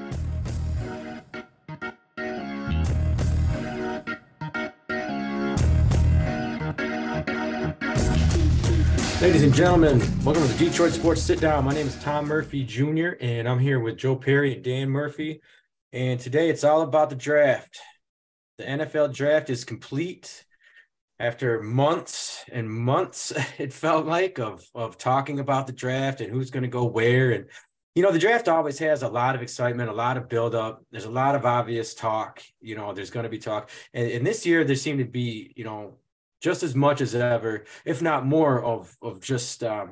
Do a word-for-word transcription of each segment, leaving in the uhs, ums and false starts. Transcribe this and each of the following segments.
Ladies and gentlemen, welcome to the Detroit Sports Sit Down. My name is Tom Murphy Junior, and I'm here with Joe Perry and Dan Murphy. And today it's all about the draft. The N F L draft is complete after months and months, it felt like, of, of talking about the draft and who's going to go where. And, you know, the draft always has a lot of excitement, a lot of buildup. There's a lot of obvious talk. You know, there's going to be talk. And, and this year there seemed to be, you know, just as much as ever, if not more, of of just um,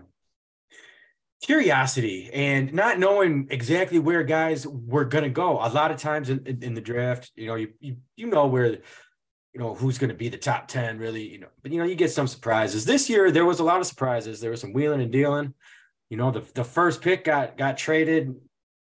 curiosity and not knowing exactly where guys were going to go. A lot of times in, in, in the draft, you know, you you, you know where, you know, who's going to be the top ten, really, you know, but, you know, you get some surprises. This year, there was a lot of surprises. There was some wheeling and dealing. You know, the, the first pick got got traded,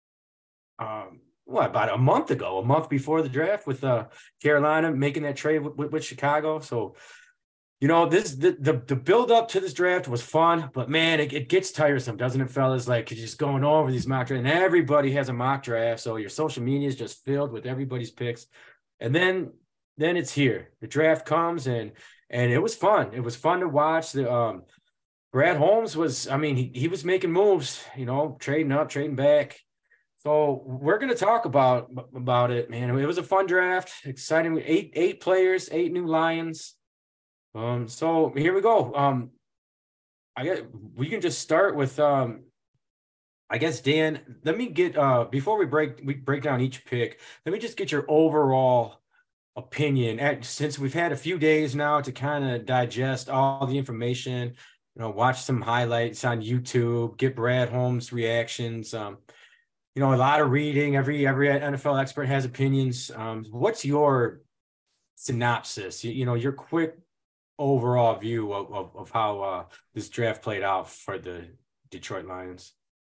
um, what, about a month ago, a month before the draft, with uh, Carolina making that trade with, with, with Chicago. So, you know, this the, the the build up to this draft was fun, but man, it, it gets tiresome, doesn't it, fellas? Like, you're just going over these mock drafts, and everybody has a mock draft, so your social media is just filled with everybody's picks, and then then it's here. The draft comes, and and it was fun. It was fun to watch. The um, Brad Holmes was, I mean, he he was making moves, you know, trading up, trading back. So we're gonna talk about about it, man. It was a fun draft, exciting. Eight eight players, eight new Lions. Um, so here we go. Um, I guess we can just start with um, I guess Dan, let me get uh before we break we break down each pick, let me just get your overall opinion at, since we've had a few days now to kind of digest all the information, you know, watch some highlights on YouTube, get Brad Holmes' reactions. Um, you know, a lot of reading. Every every N F L expert has opinions. Um, what's your synopsis? You, you know, your quick overall view of, of, of how uh, this draft played out for the Detroit Lions?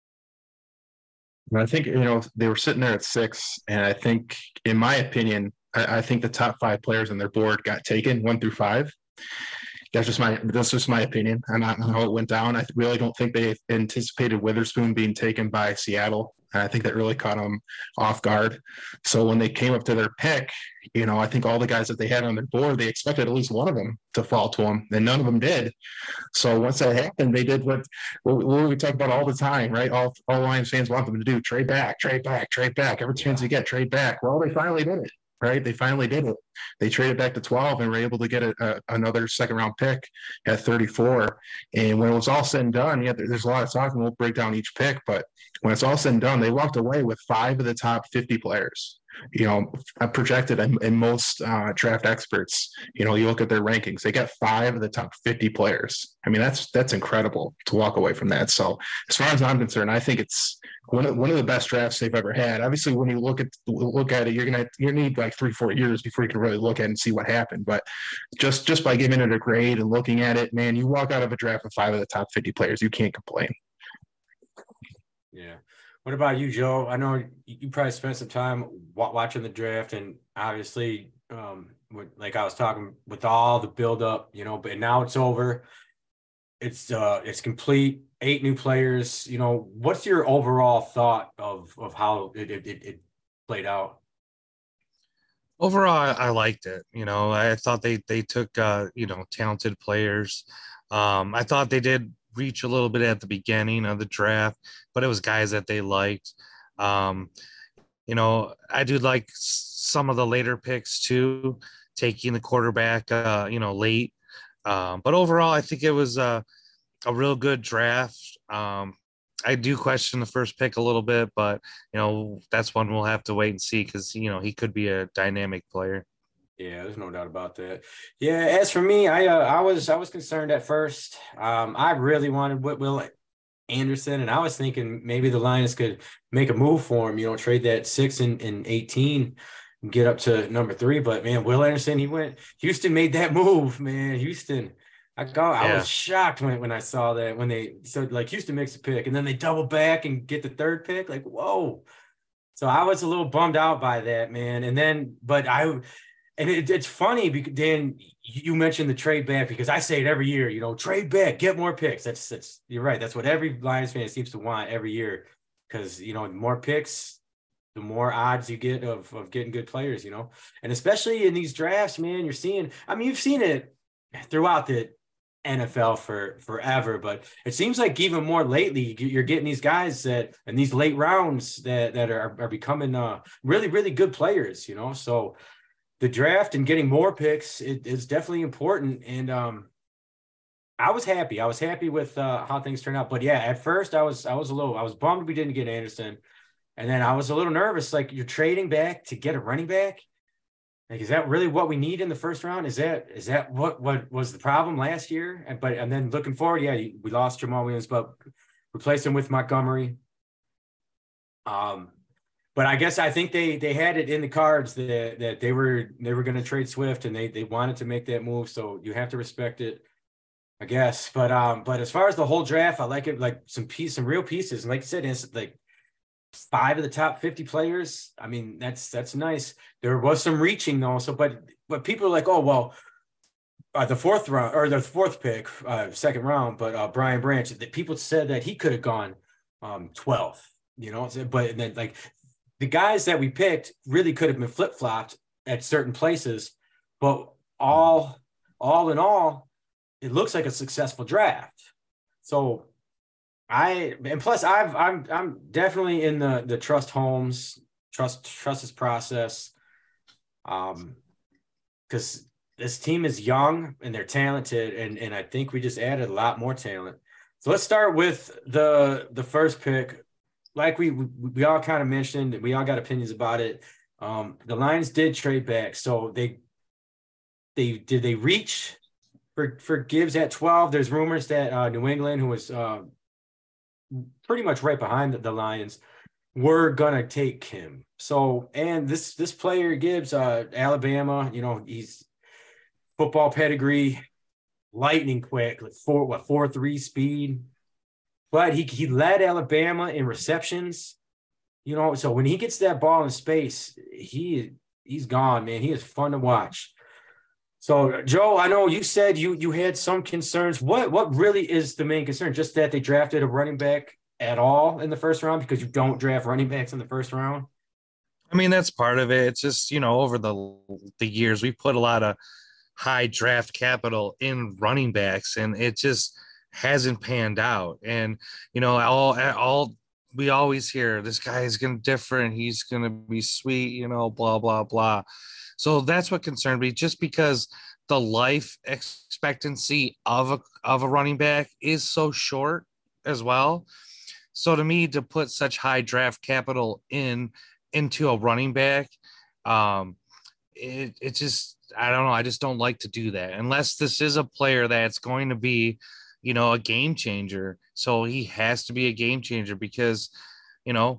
I think, you know, they were sitting there at six, and I think, in my opinion, I, I think the top five players on their board got taken, one through five. That's just my that's just my opinion on how it went down. I really don't think they anticipated Witherspoon being taken by Seattle. And I think that really caught them off guard. So when they came up to their pick, you know, I think all the guys that they had on their board, they expected at least one of them to fall to them, and none of them did. So once that happened, they did what, what we talk about all the time, right? All all Lions fans want them to do: trade back, trade back, trade back. Every chance you get, trade back. Well, they finally did it. Right, they finally did it. They traded back to twelve and were able to get a, a, another second round pick at thirty-four. And when it was all said and done, yeah, there, there's a lot of talk, and we'll break down each pick. But when it's all said and done, they walked away with five of the top fifty players. You know, projected, and, and most uh, draft experts, you know, you look at their rankings, they got five of the top fifty players. I mean, that's that's incredible to walk away from that. So, as far as I'm concerned, I think it's one of one of the best drafts they've ever had. Obviously, when you look at look at it, you're gonna you need like three, four years before you can really look at it and see what happened. But just just by giving it a grade and looking at it, man, you walk out of a draft with five of the top fifty players, you can't complain. Yeah. What about you, Joe? I know you probably spent some time watching the draft, and obviously, um, with, like I was talking, with all the buildup, you know, but now it's over. It's uh, it's complete. Eight new players. You know, what's your overall thought of of how it it, it played out? Overall, I, I liked it. You know, I thought they they took uh, you know, talented players. Um, I thought they did reach a little bit at the beginning of the draft, but it was guys that they liked. Um, you know, I do like some of the later picks too, taking the quarterback, uh, you know, late. Um, but overall, I think it was a, a real good draft. Um, I do question the first pick a little bit, but you know, that's one we'll have to wait and see, because you know, he could be a dynamic player. Yeah, there's no doubt about that. Yeah, as for me, I uh, I was I was concerned at first. Um, I really wanted Will Anderson, and I was thinking maybe the Lions could make a move for him. You know, trade that six and, and eighteen, and get up to number three. But man, Will Anderson, he went. Houston made that move, man. Houston. I got. I Yeah. was shocked when when I saw that, when they said, like, Houston makes a pick and then they double back and get the third pick. Like, whoa. So I was a little bummed out by that, man. And then, but I. And it, it's funny because, Dan, you mentioned the trade back, because I say it every year, you know, trade back, get more picks. That's, that's, you're right. That's what every Lions fan seems to want every year, because, you know, more picks, the more odds you get of, of getting good players, you know, and especially in these drafts, man, you're seeing, I mean, you've seen it throughout the N F L for forever, but it seems like even more lately, you're getting these guys that, in these late rounds that, that are, are becoming uh, really, really good players, you know? So the draft and getting more picks it, is definitely important. And um, I was happy. I was happy with uh, how things turned out, but yeah, at first I was, I was a little, I was bummed we didn't get Anderson. And then I was a little nervous, like you're trading back to get a running back. Like, is that really what we need in the first round? Is that is that what what was the problem last year? And but and then looking forward, yeah, we lost Jamal Williams, but replaced him with Montgomery. Um, but I guess I think they they had it in the cards that that they were they were going to trade Swift, and they they wanted to make that move. So you have to respect it, I guess. But um, but as far as the whole draft, I like it, like some piece, some real pieces. And like you said, it's like five of the top fifty players. I mean, that's that's nice. There was some reaching though. So, but but people are like, oh well, uh, the fourth round or the fourth pick, uh, second round. But uh, Brian Branch, that people said that he could have gone um, twelfth. You know, but then like the guys that we picked really could have been flip flopped at certain places. But all all in all, it looks like a successful draft. So. I and plus I've I'm I'm definitely in the the trust Holmes, trust trust his process. Um because this team is young and they're talented, and and I think we just added a lot more talent. So let's start with the the first pick. Like we we, we all kind of mentioned, we all got opinions about it. Um the Lions did trade back. So they they did they reach for for Gibbs at twelve. There's rumors that uh New England, who was uh pretty much right behind the, the Lions, we're gonna take him. So, and this this player Gibbs, uh, Alabama, you know, he's football pedigree, lightning quick, like four what four three speed, but he he led Alabama in receptions. You know, so when he gets that ball in space, he he's gone, man. He is fun to watch. So, Joe, I know you said you you had some concerns. What what really is the main concern? Just that they drafted a running back at all in the first round, because you don't draft running backs in the first round? I mean, that's part of it. It's just, you know, over the the years, we put a lot of high draft capital in running backs, and it just hasn't panned out. And, you know, all all we always hear, this guy is going to different. He's going to be sweet, you know, blah, blah, blah. So that's what concerned me, just because the life expectancy of a, of a running back is so short as well. So to me, to put such high draft capital in into a running back, um, it, it just, I don't know. I just don't like to do that unless this is a player that's going to be, you know, a game changer. So he has to be a game changer because, you know,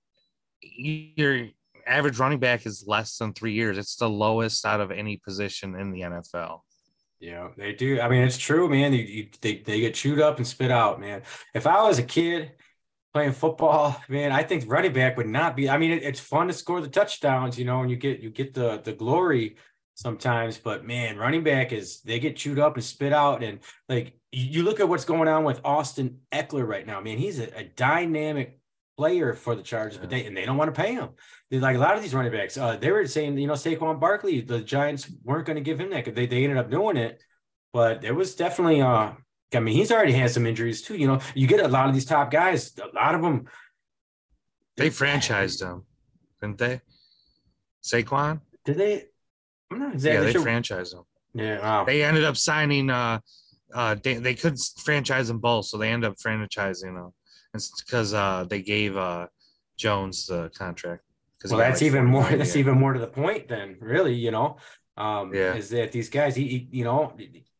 you're, average running back is less than three years. It's the lowest out of any position in the N F L. Yeah, they do. I mean, it's true, man. You, you, they, they get chewed up and spit out, man. If I was a kid playing football, man, I think running back would not be. I mean, it, it's fun to score the touchdowns, you know, and you get you get the the glory sometimes. But man, running back is, they get chewed up and spit out. And like you look at what's going on with Austin Eckler right now, man. He's a, a dynamic player for the Chargers, yeah. but they and they don't want to pay him. They're like a lot of these running backs, uh, they were saying, you know, Saquon Barkley, the Giants weren't going to give him that. They they ended up doing it, but it was definitely. Uh, I mean, he's already had some injuries too. You know, you get a lot of these top guys. A lot of them. They franchised him, didn't they? Saquon? Did they? I'm not exactly yeah, they sure. franchised him. Yeah, wow. They ended up signing. Uh, uh, they they could franchise them both, so they ended up franchising them. It's because uh, they gave uh, Jones the contract. Well, that's even more. That's even more to the point. Then, really, you know, um, yeah. is that these guys, he, he, you know,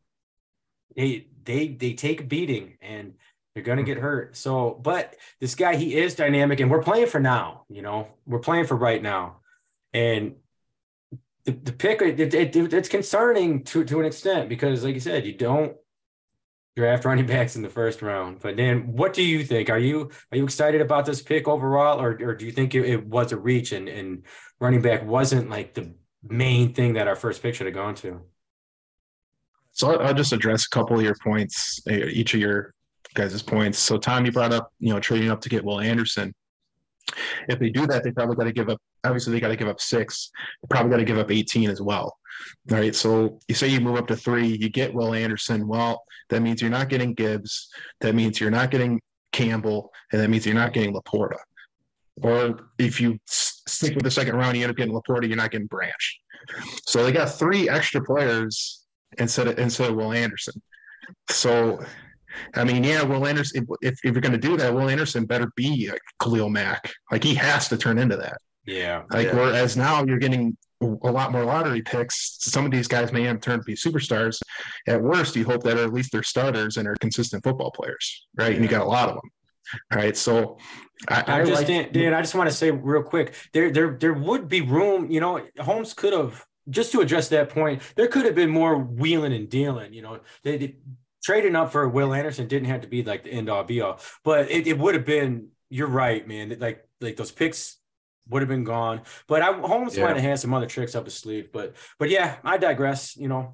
they they they take a beating and they're gonna get hurt. So, but this guy, he is dynamic, and we're playing for now. You know, we're playing for right now, and the the pick it, it, it it's concerning to to an extent because, like you said, you don't draft running backs in the first round. But then what do you think? Are you are you excited about this pick overall, or, or do you think it, it was a reach and, and running back wasn't like the main thing that our first pick should have gone to? So I'll, I'll just address a couple of your points, each of your guys' points. So Tom, you brought up, you know, trading up to get Will Anderson. If they do that, they probably got to give up. Obviously, they got to give up six. They probably got to give up eighteen as well. All right. So you say you move up to three, you get Will Anderson. Well, that means you're not getting Gibbs. That means you're not getting Campbell, and that means you're not getting Laporta. Or if you stick with the second round, you end up getting Laporta, you're not getting Branch. So they got three extra players instead of instead of Will Anderson. So, I mean, yeah, Will Anderson. If, if you're going to do that, Will Anderson better be like Khalil Mack. Like he has to turn into that. Yeah. Like yeah. whereas now you're getting a lot more lottery picks. Some of these guys may have turned to be superstars. At worst, you hope that at least they're starters and are consistent football players, right? Yeah. And you got a lot of them. All right, so I, I, I just like, Dan, Dan, I just want to say real quick, there, there, there would be room. You know, Holmes could have, just to address that point, there could have been more wheeling and dealing. You know, they, they trading up for Will Anderson didn't have to be like the end all be all, but it, it would have been. You're right, man. Like like those picks would have been gone. But I Holmes yeah. might have had some other tricks up his sleeve. But but yeah, I digress. You know.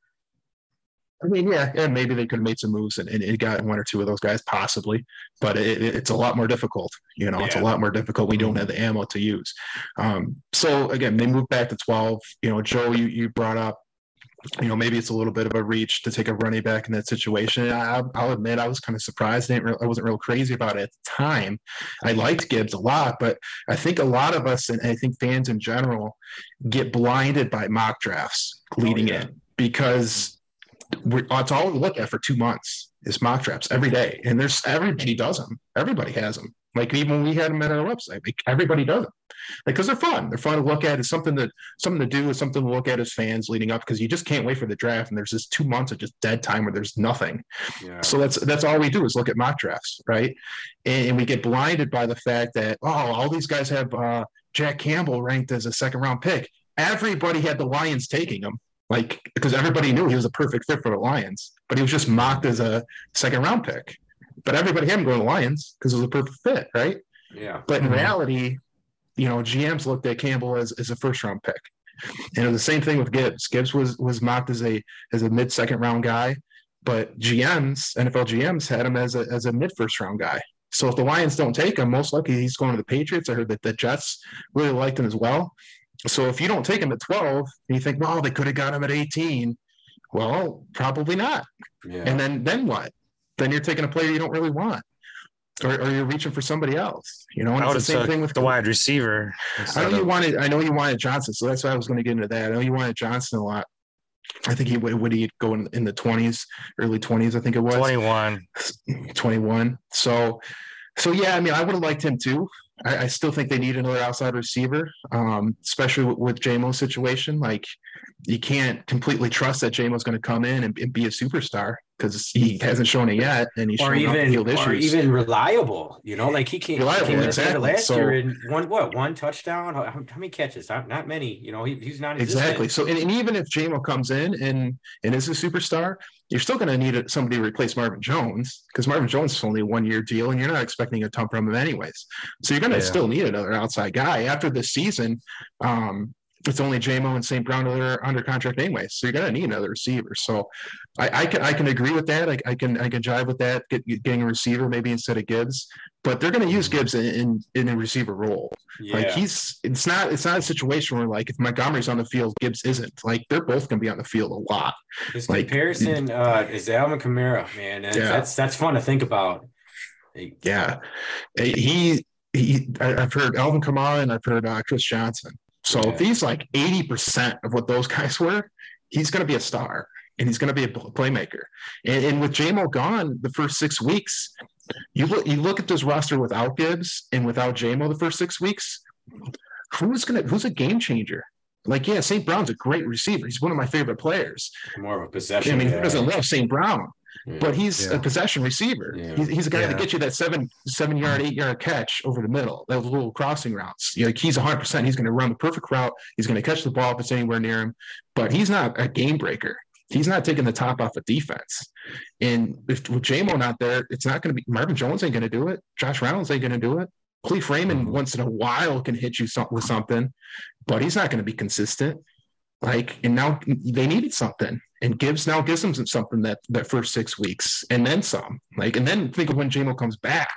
I mean, yeah, and maybe they could have made some moves and, and it got one or two of those guys possibly, but it, it, it's a lot more difficult. You know, yeah. It's a lot more difficult. We don't have the ammo to use. Um, so again, they moved back to twelve. You know, Joe, you you brought up, you know, maybe it's a little bit of a reach to take a running back in that situation. I, I'll admit I was kind of surprised. I, didn't re- I wasn't real crazy about it at the time. I liked Gibbs a lot, but I think a lot of us, and I think fans in general, get blinded by mock drafts leading oh, yeah. in because we're, that's all we look at for two months is mock drafts every day. And there's everybody does them. Everybody has them. Like even when we had them at our website, like everybody does them. Like, because they're fun. They're fun to look at. It's something that something to do. It's something to look at as fans leading up because you just can't wait for the draft. And there's this two months of just dead time where there's nothing. Yeah. So that's that's all we do is look at mock drafts, right? And, and we get blinded by the fact that oh, all these guys have uh, Jack Campbell ranked as a second round pick. Everybody had the Lions taking him, like because everybody knew he was a perfect fit for the Lions, but he was just mocked as a second round pick. But everybody had him going to the Lions because it was a perfect fit, right? Yeah. But in mm-hmm. reality, you know, G Ms looked at Campbell as, as a first round pick. And it was the same thing with Gibbs. Gibbs was was mocked as a as a mid second round guy, but G Ms, N F L G Ms had him as a as a mid first round guy. So if the Lions don't take him, most likely he's going to the Patriots. I heard that the Jets really liked him as well. So if you don't take him at twelve and you think, well, they could have got him at eighteen, well, probably not. Yeah. And then then what? Then you're taking a player you don't really want. Or, or you're reaching for somebody else, you know. And I it's the same thing with the wide receiver. I know you of... wanted. I know you wanted Johnson, so that's why I was going to get into that. I know you wanted Johnson a lot. I think he would. Would he go in, in the twenties, early twenties? I think it was twenty-one. twenty-one. So, so yeah. I mean, I would have liked him too. I, I still think they need another outside receiver, um, especially with, with J M O's situation. Like, you can't completely trust that J M O's going to come in and, and be a superstar because he hasn't shown it yet, and he's or even field issues. Or even reliable. You know, like he can't. Reliable, he came exactly. Last so, year in one what one touchdown? How, how many catches? Not, not many. You know, he, he's not exactly. So, and, and even if J M O comes in and and is a superstar, you're still going to need somebody to replace Marvin Jones because Marvin Jones is only a one year deal, and you're not expecting a ton from him anyways. So you're going to yeah. still need another outside guy after this season. Um, it's only J M O and Saint Brown that are under contract anyway, so you're going to need another receiver. So I, I can I can agree with that. I, I can I can jive with that. Get, getting a receiver maybe instead of Gibbs, but they're going to use Gibbs in, in in a receiver role. Yeah. Like he's it's not it's not a situation where like if Montgomery's on the field, Gibbs isn't. Like they're both going to be on the field a lot. His like, comparison uh, is Alvin Kamara, man. And yeah. That's that's fun to think about. Yeah, he he. I've heard Alvin Kamara and I've heard uh, Chris Johnson. So yeah. if he's like eighty percent of what those guys were, he's going to be a star and he's going to be a playmaker. And, and with J M O gone the first six weeks, you look you look at this roster without Gibbs and without J M O the first six weeks, who's going to who's a game changer? Like, yeah, Saint Brown's a great receiver. He's one of my favorite players. More of a possession. I mean, yeah. who doesn't love Saint Brown? Yeah. But he's yeah. a possession receiver. Yeah. He's, he's a guy yeah. to get you that seven, seven yard, eight yard catch over the middle. Those little crossing routes. You know, like he's one hundred percent. He's going to run the perfect route. He's going to catch the ball if it's anywhere near him. But he's not a game breaker. He's not taking the top off of defense. And if with J M O not there, it's not going to be. Marvin Jones ain't going to do it. Josh Reynolds ain't going to do it. Cleve Raymond mm-hmm. once in a while can hit you some, with something, but he's not going to be consistent. Like, and now they needed something, and Gibbs now gives them something that that first six weeks, and then some. Like, and then think of when J M O comes back.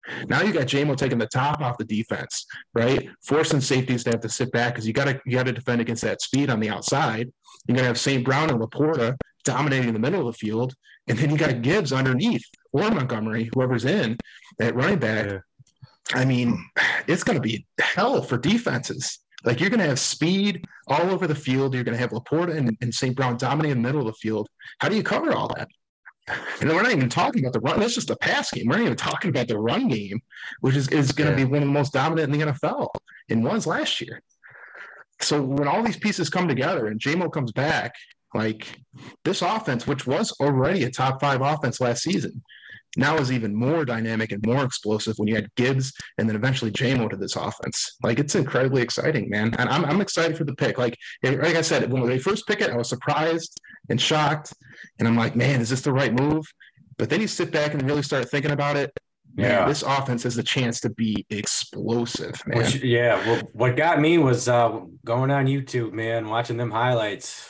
Now you got J M O taking the top off the defense, right? Forcing safeties to have to sit back because you got to you got to defend against that speed on the outside. You're gonna have Saint Brown and Laporta dominating the middle of the field, and then you got Gibbs underneath or Montgomery, whoever's in at running back. Yeah. I mean, it's gonna be hell for defenses. Like, you're gonna have speed all over the field. You're gonna have Laporta and, and Saint Brown dominating the middle of the field. How do you cover all that? And then we're not even talking about the run. That's just a pass game. We're not even talking about the run game, which is, is going to yeah. be one of the most dominant in the N F L and was last year. So when all these pieces come together and J M O comes back, like, this offense, which was already a top five offense last season, now is even more dynamic and more explosive when you add Gibbs and then eventually J M O to this offense. Like, it's incredibly exciting, man. And I'm, I'm excited for the pick. Like, like I said, when they first pick it, I was surprised and shocked. And I'm like, man, is this the right move? But then you sit back and really start thinking about it. Man, yeah, this offense has the chance to be explosive, man. Which, yeah, well, what got me was uh, going on YouTube, man, watching them highlights.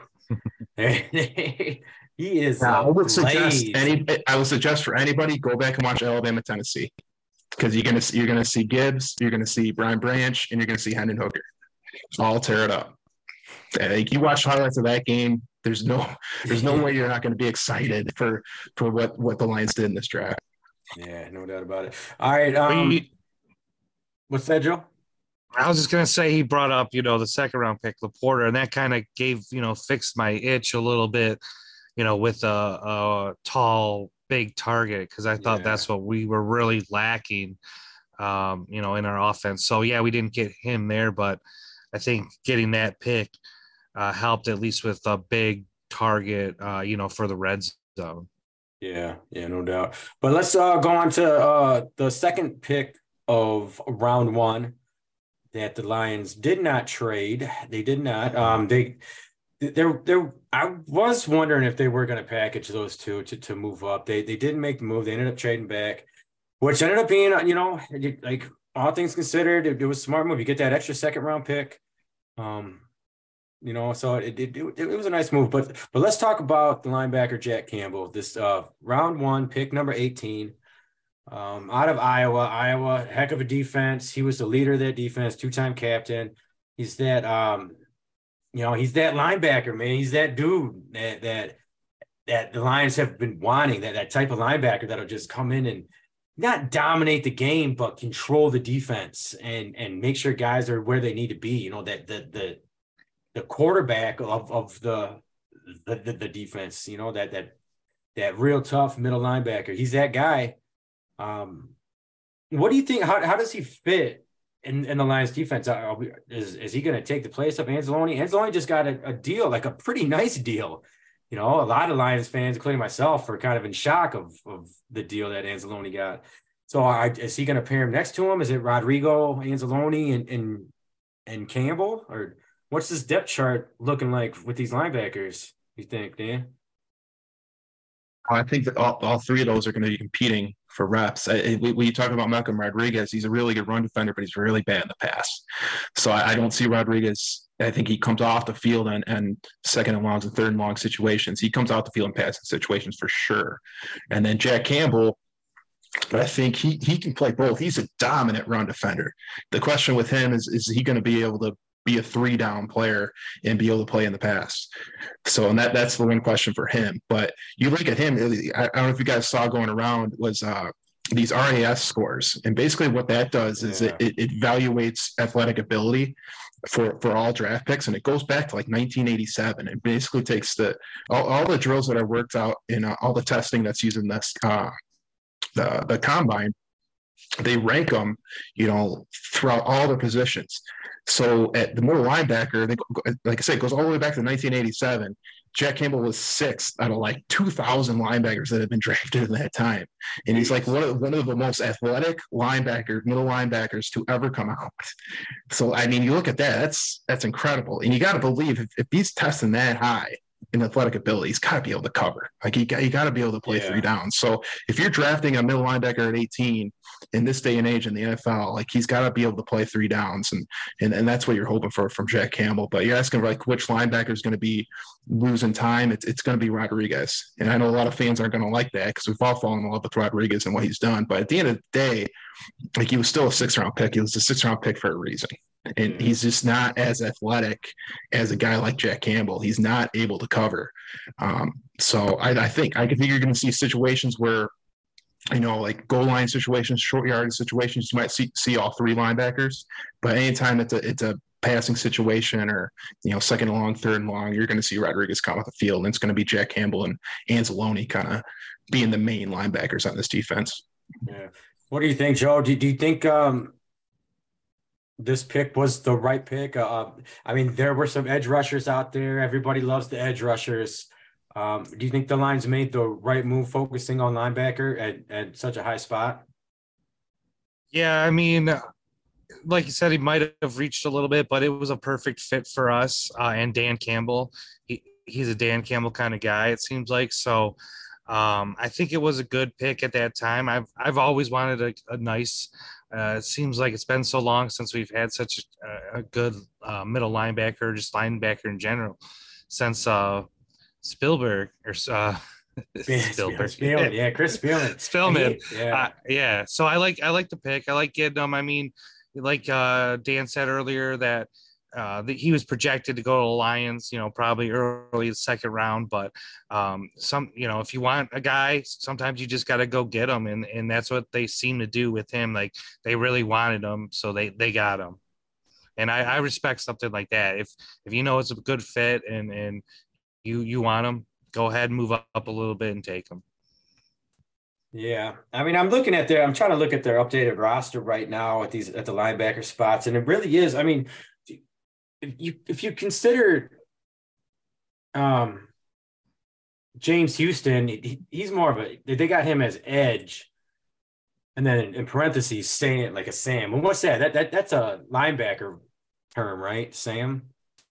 he is. Now, I would suggest any. I would suggest for anybody, go back and watch Alabama, Tennessee, because you're gonna you're gonna see Gibbs, you're gonna see Brian Branch, and you're gonna see Hendon Hooker. All tear it up. Like, you watch highlights of that game. There's no, there's no way you're not going to be excited for for what, what the Lions did in this draft. Yeah, no doubt about it. All right, um, he, what's that, Joe? I was just going to say, he brought up, you know, the second round pick, Laporta, and that kind of gave, you know, fixed my itch a little bit, you know, with a, a tall, big target, because I thought yeah. that's what we were really lacking, um, you know, in our offense. So yeah, we didn't get him there, but I think getting that pick Uh, helped at least with a big target, uh, you know, for the red zone. Yeah, yeah, no doubt. But let's uh, go on to uh, the second pick of round one that the Lions did not trade. They did not. Um, they, they're, they're. I was wondering if they were going to package those two to to move up. They they didn't make the move. They ended up trading back, which ended up being, you know, like, all things considered, it, it was a smart move. You get that extra second round pick. Um. You know, so it, it it it was a nice move. But but let's talk about the linebacker Jack Campbell. This uh, round one pick, number eighteen, um, out of Iowa. Iowa, heck of a defense. He was the leader of that defense, two-time captain. He's that um, you know, he's that linebacker, man. He's that dude that that that the Lions have been wanting. That that type of linebacker that'll just come in and not dominate the game, but control the defense and and make sure guys are where they need to be. You know, that the the the quarterback of, of the, the, the, the defense, you know, that, that, that real tough middle linebacker. He's that guy. Um, what do you think? How, how does he fit in, in the Lions defense? We, is, is he going to take the place of Anzalone? Anzalone just got a, a deal, like a pretty nice deal. You know, a lot of Lions fans, including myself, are kind of in shock of, of the deal that Anzalone got. So I, is he going to pair him next to him? Is it Rodrigo, Anzalone, and, and, and Campbell? Or what's this depth chart looking like with these linebackers, you think, Dan? I think that all, all three of those are going to be competing for reps. I, we, we talk about Malcolm Rodriguez. He's a really good run defender, but he's really bad in the pass. So I, I don't see Rodriguez. I think he comes off the field and, and second and longs and third and long situations. He comes out the field in passing situations for sure. And then Jack Campbell, but I think he he can play both. He's a dominant run defender. The question with him is, is he going to be able to be a three down player and be able to play in the pass? So, and that that's the one question for him. But you look at him, I, I don't know if you guys saw going around was uh, these R A S scores. And basically what that does is yeah. it, it evaluates athletic ability for, for all draft picks. And it goes back to like nineteen eighty-seven. It basically takes the, all, all the drills that are worked out in uh, all the testing that's using this, uh, the, the combine, they rank them, you know, throughout all the positions. So at the middle linebacker, they go, like I said, it goes all the way back to nineteen eighty-seven. Jack Campbell was sixth out of like two thousand linebackers that had been drafted in that time. And he's like one of, one of the most athletic linebackers, middle linebackers to ever come out. So, I mean, you look at that, that's that's incredible. And you got to believe if, if he's testing that high, in athletic ability, he's got to be able to cover. Like you got, you got to be able to play yeah. three downs. So if you're drafting a middle linebacker at eighteen in this day and age in the N F L, like he's got to be able to play three downs, and and and that's what you're hoping for from Jack Campbell. But you're asking like which linebacker is going to be losing time. It's it's going to be Rodriguez, and I know a lot of fans aren't going to like that because we've all fallen in love with Rodriguez and what he's done. But at the end of the day, like he was still a six round pick. He was a six round pick for a reason. And he's just not as athletic as a guy like Jack Campbell. He's not able to cover. Um, so I, I think I think you're going to see situations where, you know, like goal line situations, short yardage situations, you might see see all three linebackers. But anytime it's a it's a passing situation or, you know, second and long, third and long, you're going to see Rodriguez come off the field, and it's going to be Jack Campbell and Anzalone kind of being the main linebackers on this defense. Yeah. What do you think, Joe? Do, do you think um, this pick was the right pick? Uh, I mean, there were some edge rushers out there. Everybody loves the edge rushers. Um, do you think the Lions made the right move focusing on linebacker at, at such a high spot? Yeah, I mean, like you said, he might have reached a little bit, but it was a perfect fit for us uh, and Dan Campbell. He, he's a Dan Campbell kind of guy, it seems like. So um, I think it was a good pick at that time. I've I've always wanted a, a nice uh, – it seems like it's been so long since we've had such a, a good uh, middle linebacker, just linebacker in general, since uh, Spielberg or uh, Spielberg. Spielman, yeah, Chris Spielman. Spielman, yeah, uh, yeah. So I like I like the pick. I like getting them. I mean, like uh, Dan said earlier, that uh, that he was projected to go to the Lions, you know, probably early second round. But um, some, you know, if you want a guy, sometimes you just got to go get him, and and that's what they seem to do with him. Like they really wanted him, so they they got him. And I, I respect something like that. If if you know it's a good fit and and you you want him, go ahead and move up, up a little bit and take him. Yeah. I mean, I'm looking at their, I'm trying to look at their updated roster right now at these, at the linebacker spots. And it really is, I mean, if you, if you consider um, James Houston, he, he's more of a, they got him as edge. And then in, in parentheses, saying it like a Sam. Well, what's that? That, that? That's a linebacker term, right? Sam?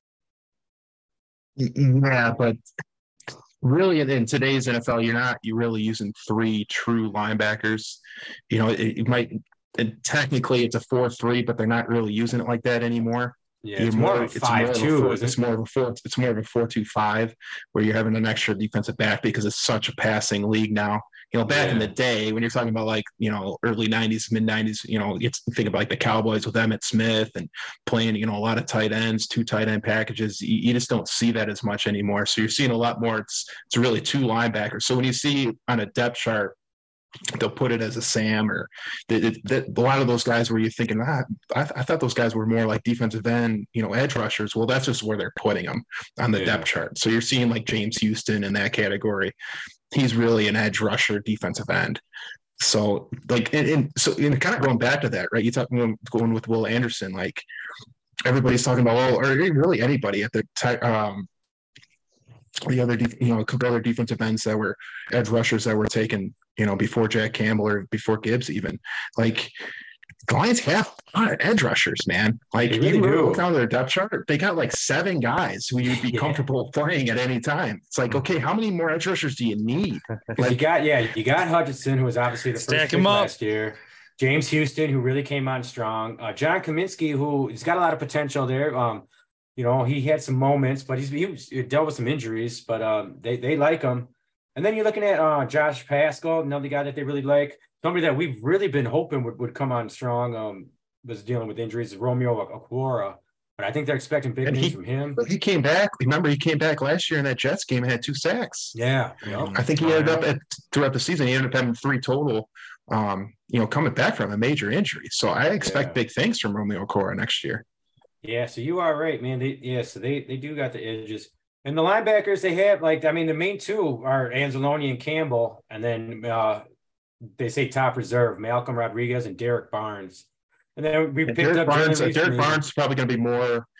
Yeah, but really, in, in today's N F L, you're not you're really using three true linebackers. You know, it, it might and technically it's a four three, but they're not really using it like that anymore. Yeah, it's more, more of a five two. It's more of a four. It's more of a four two five, where you're having an extra defensive back because it's such a passing league now. You know, back yeah. in the day when you're talking about like, you know, early nineties, mid nineties, you know, you think about like the Cowboys with Emmitt Smith and playing, you know, a lot of tight ends, two tight end packages. You, you just don't see that as much anymore. So you're seeing a lot more. It's it's really two linebackers. So when you see on a depth chart, they'll put it as a Sam or the, the, the, a lot of those guys where you're thinking, ah, I, th- I thought those guys were more like defensive end, you know, edge rushers. Well, that's just where they're putting them on the yeah. depth chart. So you're seeing like James Houston in that category. He's really an edge rusher, defensive end. So like, and, and so and kind of going back to that, right? You talking going with Will Anderson, like everybody's talking about, well, or really anybody at the t- um, the other, you know, a couple other defensive ends that were edge rushers that were taken, you know, before Jack Campbell or before Gibbs, even like the Lions have a lot of edge rushers, man. Like they really you do. Look on their depth chart, they got like seven guys who you'd be yeah. comfortable playing at any time. It's like, okay, how many more edge rushers do you need? Like you got, yeah, you got Hutchinson, who was obviously the first pick last year. James Houston, who really came on strong. Uh, John Kaminsky, who he's got a lot of potential there. Um, you know, he had some moments, but he's he, was, he dealt with some injuries, but um, they they like him. And then you're looking at uh, Josh Pascal, another guy that they really like. Somebody that we've really been hoping would, would come on strong, um, was dealing with injuries, Romeo Okwara. But I think they're expecting big and things he, from him. He came back. Remember, he came back last year in that Jets game and had two sacks. Yeah. Yep. I think he ended up at, throughout the season, he ended up having three total, um, you know, coming back from a major injury. So I expect yeah. big things from Romeo Okwara next year. Yeah, so you are right, man. They, yeah, so they, they do got the edges. And the linebackers, they have, like, I mean, the main two are Anzalone and Campbell. And then uh, they say top reserve, Malcolm Rodriguez and Derek Barnes. And then we and picked Derek up Barnes. Uh, Derek Barnes is probably going to be more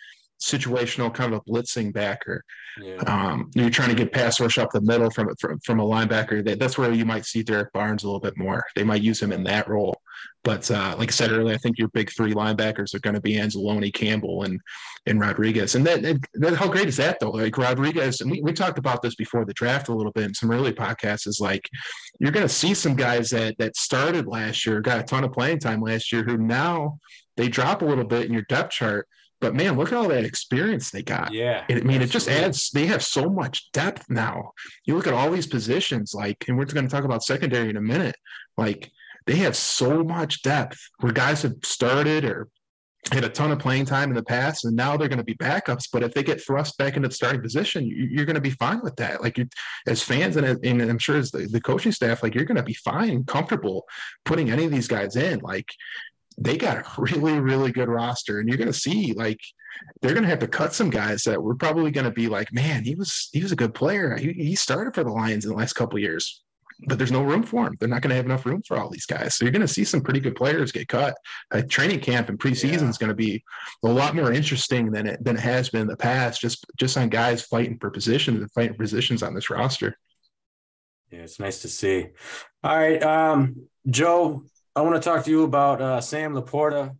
situational kind of a blitzing backer. Yeah. Um, you're trying to get pass rush up the middle from from, from a linebacker. That, that's where you might see Derek Barnes a little bit more. They might use him in that role. But uh, like I said earlier, I think your big three linebackers are going to be Anzalone, Campbell, and and Rodriguez. And that, that how great is that though? Like Rodriguez, and we, we talked about this before the draft a little bit in some early podcasts. Is like you're going to see some guys that that started last year, got a ton of playing time last year, who now they drop a little bit in your depth chart. But man, look at all that experience they got. Yeah. I mean, it just adds, they have so much depth now. You look at all these positions, like, and we're going to talk about secondary in a minute, like they have so much depth where guys have started or had a ton of playing time in the past, and now they're going to be backups. But if they get thrust back into the starting position, you're going to be fine with that. Like you, as fans, and, and I'm sure as the, the coaching staff, like you're going to be fine, comfortable putting any of these guys in. Like, they got a really, really good roster, and you're going to see like they're going to have to cut some guys that we're probably going to be like, man, he was he was a good player. He, he started for the Lions in the last couple of years, but there's no room for him. They're not going to have enough room for all these guys. So you're going to see some pretty good players get cut. Uh, training camp and preseason yeah. is going to be a lot more interesting than it than it has been in the past. Just just on guys fighting for positions and fighting positions on this roster. Yeah, it's nice to see. All right, um, Joe. I want to talk to you about uh, Sam Laporta,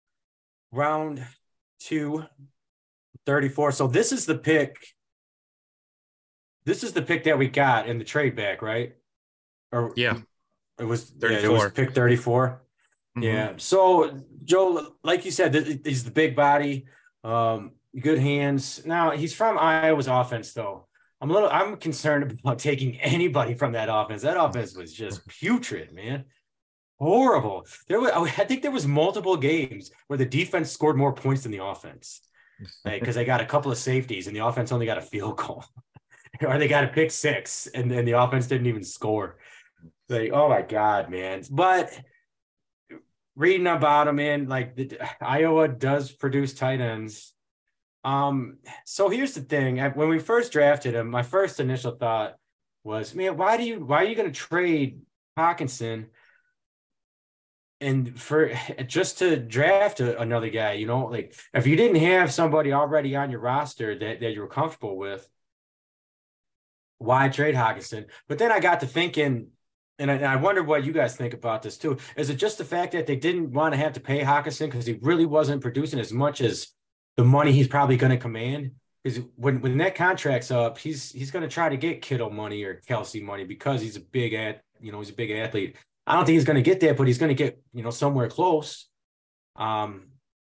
round two, thirty-four. So this is the pick. This is the pick that we got in the trade back, right? Or yeah, it was thirty-four. Yeah, it was pick thirty-four. Mm-hmm. Yeah. So Joe, like you said, he's the big body, um, good hands. Now he's from Iowa's offense, though. I'm a little. I'm concerned about taking anybody from that offense. That offense was just putrid, man. Horrible. There was, I think there was multiple games where the defense scored more points than the offense, because like, they got a couple of safeties and the offense only got a field goal, or they got a pick six and then the offense didn't even score. Like, oh my God, man! But reading about him, man, like the, Iowa does produce tight ends. Um, so here's the thing: when we first drafted him, my first initial thought was, man, why do you why are you going to trade Hockenson? And for just to draft a, another guy, you know, like if you didn't have somebody already on your roster that, that you were comfortable with, why trade Hockenson? But then I got to thinking, and I, and I wonder what you guys think about this too. Is it just the fact that they didn't want to have to pay Hockenson because he really wasn't producing as much as the money he's probably going to command? Because when, when that contract's up, he's he's going to try to get Kittle money or Kelsey money because he's a big at you know he's a big athlete. I don't think he's going to get there, but he's going to get, you know, somewhere close. Um,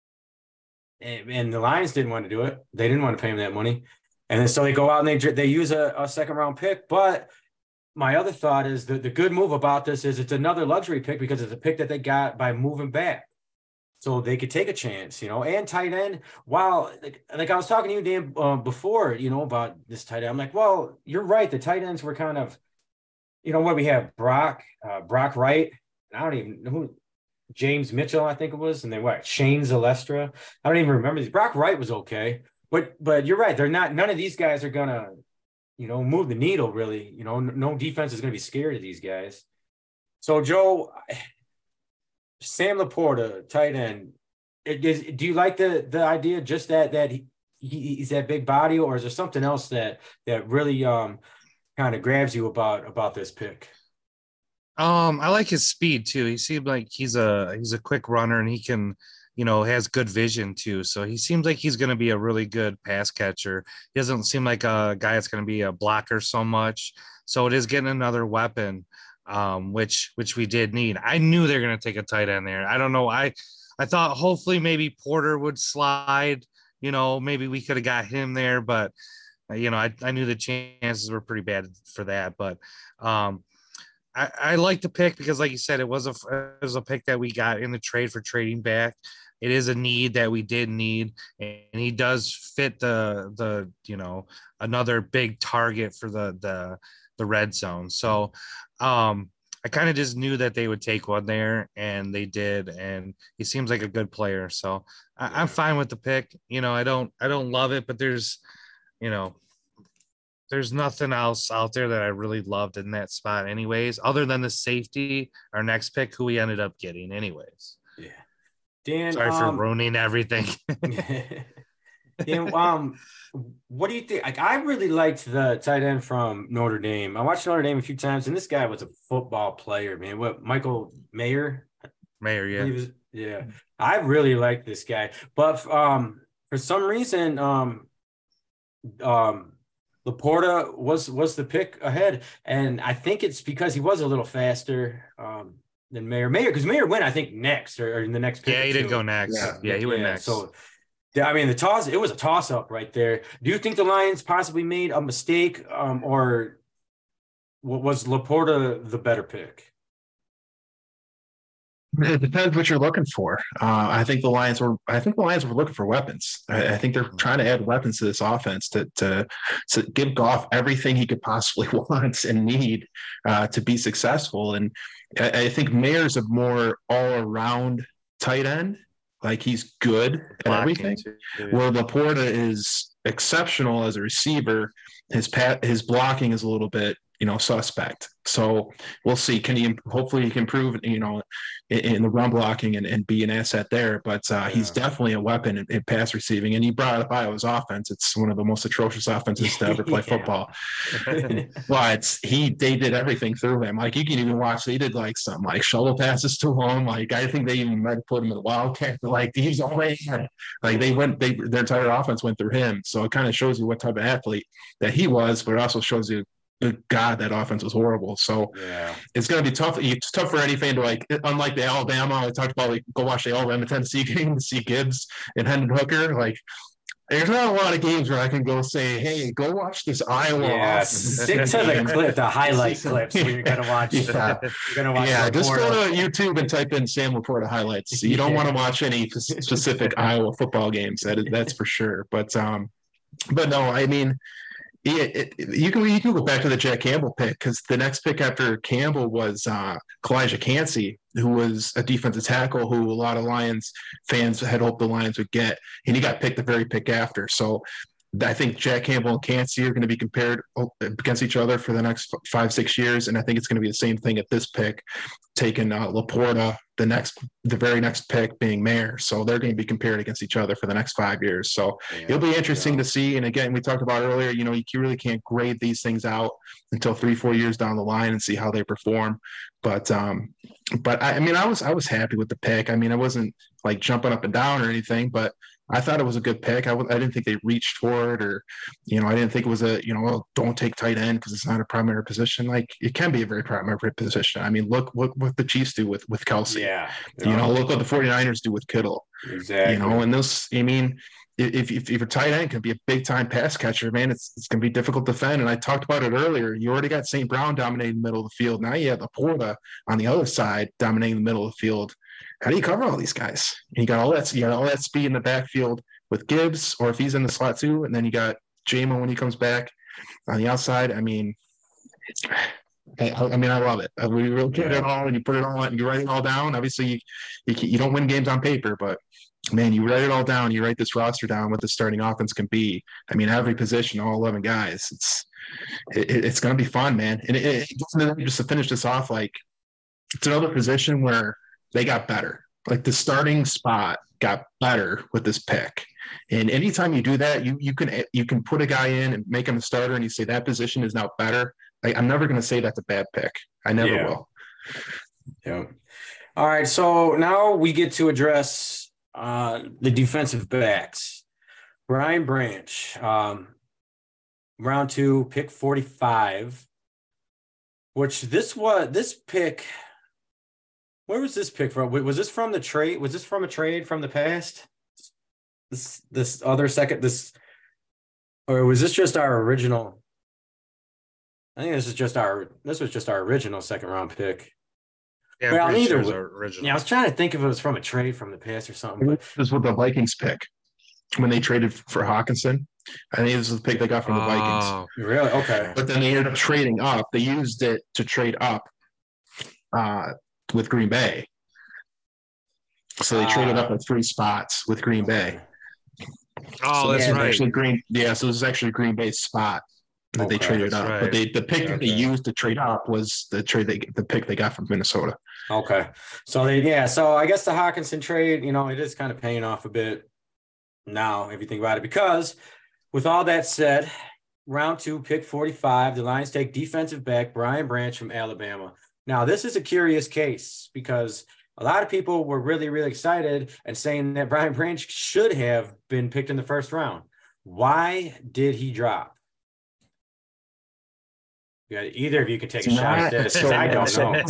and, and the Lions didn't want to do it. They didn't want to pay him that money. And then so they go out and they they use a, a second round pick. But my other thought is that the good move about this is it's another luxury pick because it's a pick that they got by moving back. So they could take a chance, you know, and tight end. While like, like I was talking to you, Dan, uh, before, you know, about this tight end. I'm like, well, you're right. The tight ends were kind of, you know what, we have Brock, uh, Brock Wright. I don't even know who, James Mitchell, I think it was. And then what, Shane Zylstra. I don't even remember these. Brock Wright was okay. But but you're right. They're not, none of these guys are going to, you know, move the needle really. You know, no defense is going to be scared of these guys. So, Joe, Sam Laporta, tight end, it is, do you like the the idea just that that he, he, he's that big body, or is there something else that that really um – kind of grabs you about about this pick? Um, I like his speed too. He seemed like he's a he's a quick runner, and he can, you know, has good vision too. So he seems like he's going to be a really good pass catcher. He doesn't seem like a guy that's going to be a blocker so much. So it is getting another weapon, um, which which we did need. I knew they were going to take a tight end there. I don't know. I I thought hopefully maybe Porter would slide. You know, maybe we could have got him there, but. You know, I, I knew the chances were pretty bad for that, but um, I, I like the pick because, like you said, it was a it was a pick that we got in the trade for trading back. It is a need that we did need, and he does fit the the you know another big target for the the the red zone. So um, I kind of just knew that they would take one there, and they did, and he seems like a good player. So I, I'm fine with the pick. You know, I don't I don't love it, but there's you know, there's nothing else out there that I really loved in that spot anyways, other than the safety, our next pick, who we ended up getting anyways. Yeah. Dan, sorry um, for ruining everything. Yeah, um, what do you think? Like, I really liked the tight end from Notre Dame. I watched Notre Dame a few times, and this guy was a football player, man. What, Michael Mayer? Mayer, I yeah. believe is, yeah. I really like this guy, but um, for some reason, um, um, Laporta was was the pick ahead, and I think it's because he was a little faster um than Mayer. Mayer, because Mayer went, I think, next or, or in the next pick. Yeah, or he did two. go next. Yeah. Yeah, he went Yeah, next. so yeah, I mean, the toss, it was a toss up right there. Do you think the Lions possibly made a mistake, um, or was Laporta the better pick? It depends what you're looking for. Uh, I think the Lions were. I think the Lions were looking for weapons. I, I think they're trying to add weapons to this offense to to, to give Goff everything he could possibly want and need uh, to be successful. And I, I think Mayer's a more all around tight end. Like, he's good at Blocking everything. too. Where Laporta is exceptional as a receiver, his pat his blocking is a little bit, you know, suspect. So we'll see. Can he hopefully he can improve, you know, in, in the run blocking and, and be an asset there. But uh, Yeah. he's definitely a weapon in, in pass receiving. And you brought up Iowa's offense. It's one of the most atrocious offenses to ever play football. But he they did everything through him. Like, you can even watch, they did like some like shovel passes to him. Like, I think they even might put him in the wildcat. Like, he's always like they went they their entire offense went through him. So it kind of shows you what type of athlete that he was, but it also shows you, God, that offense was horrible. So yeah, it's going to be tough. It's tough for any fan to, like, unlike the Alabama, I talked about, like, go watch the Alabama Tennessee game to see Gibbs and Hendon Hooker. Like, there's not a lot of games where I can go say, hey, go watch this Iowa yeah. offense. Stick to the clip, the highlight clips when you're gonna watch. Yeah, you're gonna watch. yeah just go Laporta. to YouTube and type in Sam Laporta highlights. You don't Yeah. want to watch any specific Iowa football games. That is, that's for sure. But um, but no, I mean, yeah, it, it, you can you can go back to the Jack Campbell pick, because the next pick after Campbell was uh, Kalijah Cansey, who was a defensive tackle who a lot of Lions fans had hoped the Lions would get, and he got picked the very pick after. So I think Jack Campbell and Cansey are going to be compared against each other for the next five, six years. And I think it's going to be the same thing at this pick, taking uh, Laporta, the next, the very next pick being Mayer. So they're going to be compared against each other for the next five years. So yeah, it'll be interesting yeah. to see. And again, we talked about earlier, you know, you really can't grade these things out until three, four years down the line and see how they perform. But, um, but I, I mean, I was, I was happy with the pick. I mean, I wasn't like jumping up and down or anything, but I thought it was a good pick. I w- I didn't think they reached for it, or, you know, I didn't think it was a, you know, well, don't take tight end because it's not a primary position. Like, it can be a very primary position. I mean, look, look what the Chiefs do with, with Kelsey. Yeah. You know, look what the 49ers do with Kittle. Exactly. You know, and this, I mean, if, if, if a tight end can be a big time pass catcher, man, it's, it's going to be difficult to defend. And I talked about it earlier. You already got Saint Brown dominating the middle of the field. Now you have Laporta on the other side dominating the middle of the field. How do you cover all these guys? And you got all that, you got all that speed in the backfield with Gibbs, or if he's in the slot too, and then you got J-Mo when he comes back on the outside. I mean, I, I mean, I love it. We really put it all, and you put it all, and you write it all down. Obviously, you, you you don't win games on paper, but man, you write it all down. You write this roster down, what the starting offense can be. I mean, every position, all eleven guys. It's it, it's going to be fun, man. And it, it, just to finish this off, like, it's another position where they got better. Like, the starting spot got better with this pick. And anytime you do that, you you can you can put a guy in and make him a starter, and you say that position is now better. Like, I'm never going to say that's a bad pick. I never yeah. will. Yeah. All right. So now we get to address uh, the defensive backs. Brian Branch, um, round two, pick forty-five. Which this was this pick. Where was this pick from? Was this from the trade? Was this from a trade from the past? This this other second this, or was this just our original? I think this is just our. This was just our original second round pick. Yeah, well, either sure original. Yeah, I was trying to think if it was from a trade from the past or something. But this was what the Vikings pick when they traded for Hawkinson. I think this is the pick they got from the Vikings. Oh, really? Okay. But then they ended up trading up. They used it to trade up uh, with Green Bay. So they uh, traded up at three spots with Green Bay. Oh, so that's right. Actually, Green. Yeah, so this is actually Green Bay's spot that okay, they traded up. Right. But they the pick okay. that they used to trade up was the trade they the pick they got from Minnesota. Okay. So they yeah. So I guess the Hawkinson trade, you know, it is kind of paying off a bit. now if you think about it, because with all that said, round two, pick forty-five, the Lions take defensive back Brian Branch from Alabama. Now, this is a curious case because a lot of people were really, really excited and saying that Brian Branch should have been picked in the first round. Why did he drop? Yeah, either of you can take a shot at this. So, I don't know.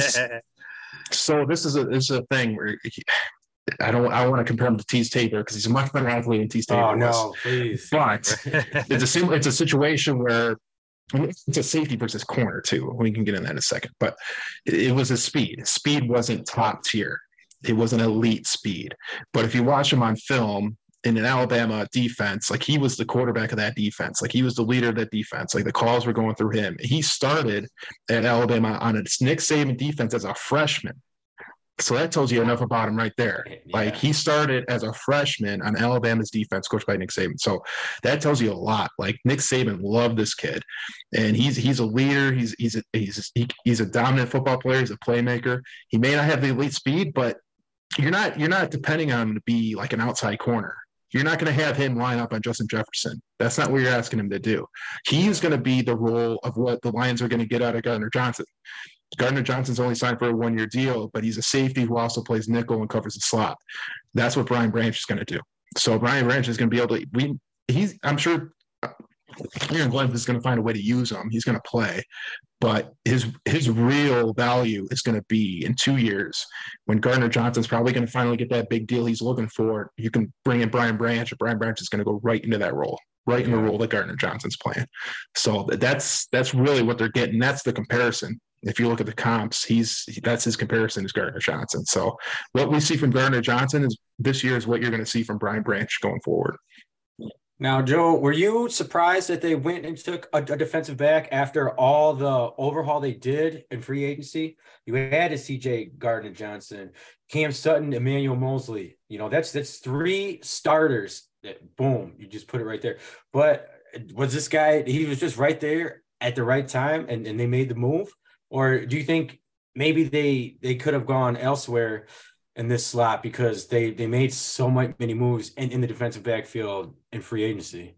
So this is a this is a thing where he, I don't I want to compare him to Tease Tabor because he's a much better athlete than Tease Tabor. Oh was. no, please! But it's a it's a situation where it's a safety versus corner too. We can get in that in a second. But it, it was a speed. Speed wasn't top tier. It was an elite speed. But if you watch him on film in an Alabama defense, like he was the quarterback of that defense. Like he was the leader of that defense. Like the calls were going through him. He started at Alabama on a Nick Saban defense as a freshman. So that tells you enough about him right there. Yeah. Like he started as a freshman on Alabama's defense, coached by Nick Saban. So that tells you a lot. Like Nick Saban loved this kid, and he's he's a leader. He's he's a, he's he, he's a dominant football player. He's a playmaker. He may not have the elite speed, but you're not you're not depending on him to be like an outside corner. You're not going to have him line up on Justin Jefferson. That's not what you're asking him to do. He's going to be the role of what the Lions are going to get out of Gardner Johnson. Gardner Johnson's only signed for a one-year deal, but he's a safety who also plays nickel and covers the slot. That's what Brian Branch is going to do. So Brian Branch is going to be able to – we he's I'm sure Aaron Glenn is going to find a way to use him. He's going to play. But his his real value is going to be in two years when Gardner Johnson's probably going to finally get that big deal he's looking for. You can bring in Brian Branch, and Brian Branch is going to go right into that role, right in the role that Gardner Johnson's playing. So that's that's really what they're getting. That's the comparison. If you look at the comps, he's that's his comparison is Gardner Johnson. So what we see from Gardner Johnson is this year is what you're going to see from Brian Branch going forward. Now, Joe, were you surprised that they went and took a, a defensive back after all the overhaul they did in free agency? You added C J Gardner Johnson, Cam Sutton, Emmanuel Mosley. You know, that's that's three starters that, boom, you just put it right there. But was this guy, he was just right there at the right time and, and they made the move? Or do you think maybe they they could have gone elsewhere in this slot because they they made so much many moves in, in the defensive backfield in free agency?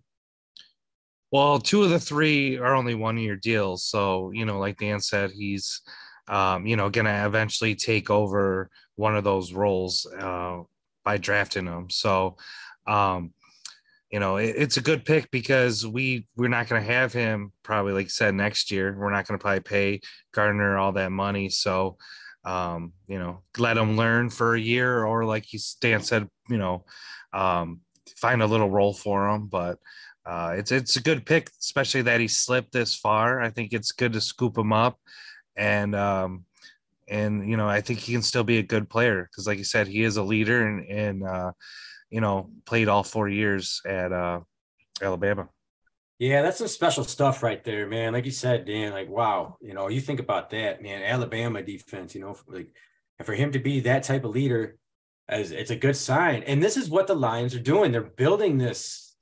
Well, two of the three are only one-year deals. So, you know, like Dan said, he's, um, you know, going to eventually take over one of those roles uh, by drafting them. So, um, you know, it, it's a good pick because we, we're not going to have him probably, like you said, next year. We're not going to probably pay Gardner all that money. So, um, you know, let him learn for a year or like he Dan said, you know, um, find a little role for him. But uh, it's, it's a good pick, especially that he slipped this far. I think it's good to scoop him up and, um, and, you know, I think he can still be a good player because like you said, he is a leader and, and, uh, you know, played all four years at uh, Alabama. Yeah, that's some special stuff right there, man. Like you said, Dan, like, wow, you know, you think about that, man, Alabama defense, you know, like, and for him to be that type of leader, as it's a good sign. And this is what the Lions are doing. They're building this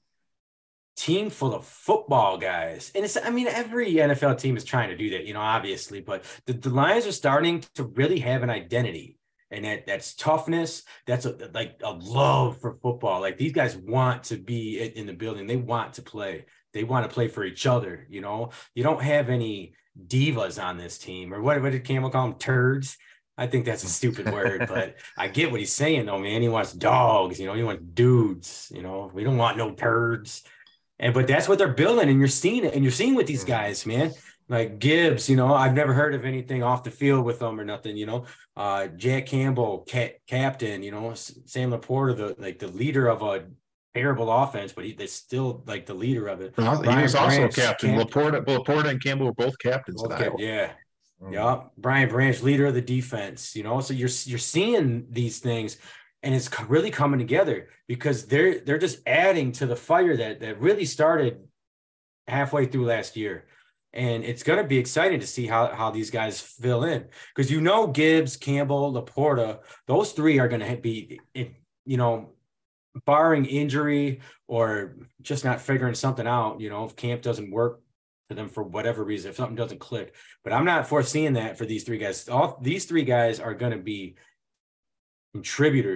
team full of football guys. And it's, I mean, every N F L team is trying to do that, you know, obviously, but the, the Lions are starting to really have an identity. And that that's toughness. That's a, like a love for football. Like these guys want to be in the building. They want to play. They want to play for each other. You know, you don't have any divas on this team or what, what did Campbell call them? Turds. I think that's a stupid word, but I get what he's saying though, man. He wants dogs, you know, he wants dudes, you know, we don't want no turds. And, but that's what they're building. And you're seeing it and you're seeing with these guys, man. Like Gibbs, you know, I've never heard of anything off the field with them or nothing, you know. Uh, Jack Campbell, ca- captain, you know, Sam Laporta, the like the leader of a terrible offense, but he, they're still like the leader of it. Well, he was also Branch, captain. Camp- Laporta, Laporta and Campbell were both captains. Both of cap- yeah, mm. yeah. Brian Branch, leader of the defense, you know. So you're you're seeing these things, and it's really coming together because they're they're just adding to the fire that that really started halfway through last year. And it's going to be exciting to see how, how these guys fill in because, you know, Gibbs, Campbell, Laporta, those three are going to be, you know, barring injury or just not figuring something out, you know, if camp doesn't work for them for whatever reason, if something doesn't click. But I'm not foreseeing that for these three guys. All these three guys are going to be contributors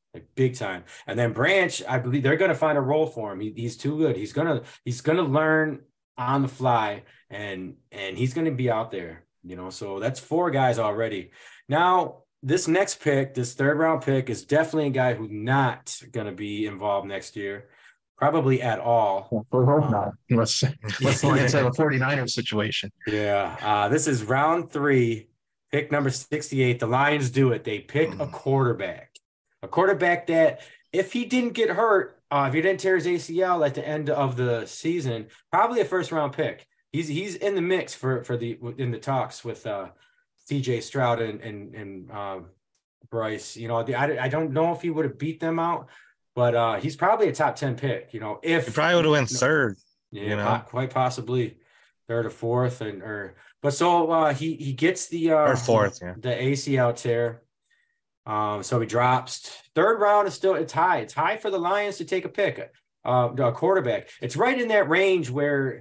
like big time. And then Branch, I believe they're going to find a role for him. He, he's too good. He's gonna he's gonna learn on the fly, and and he's going to be out there. You know, so that's four guys already. Now, this next pick, this third round pick, is definitely a guy who's not going to be involved next year, probably at all. We hope not. Let's let's let's have a 49ers situation. Yeah, uh, this is round three, pick number sixty-eight. The Lions do it. They pick a quarterback, a quarterback that if he didn't get hurt, uh, if he didn't tear his A C L at the end of the season, probably a first round pick. He's he's in the mix for for the in the talks with uh, C J Stroud and and and uh, Bryce. You know, the, I I don't know if he would have beat them out, but uh, he's probably a top ten pick. You know, if he probably would have went third. Yeah, you know, quite possibly third or fourth, and or but so uh, he he gets the uh, or fourth, yeah, the A C L tear. Um, so he drops. Third round is still it's high. It's high for the Lions to take a pick, uh, a quarterback. It's right in that range where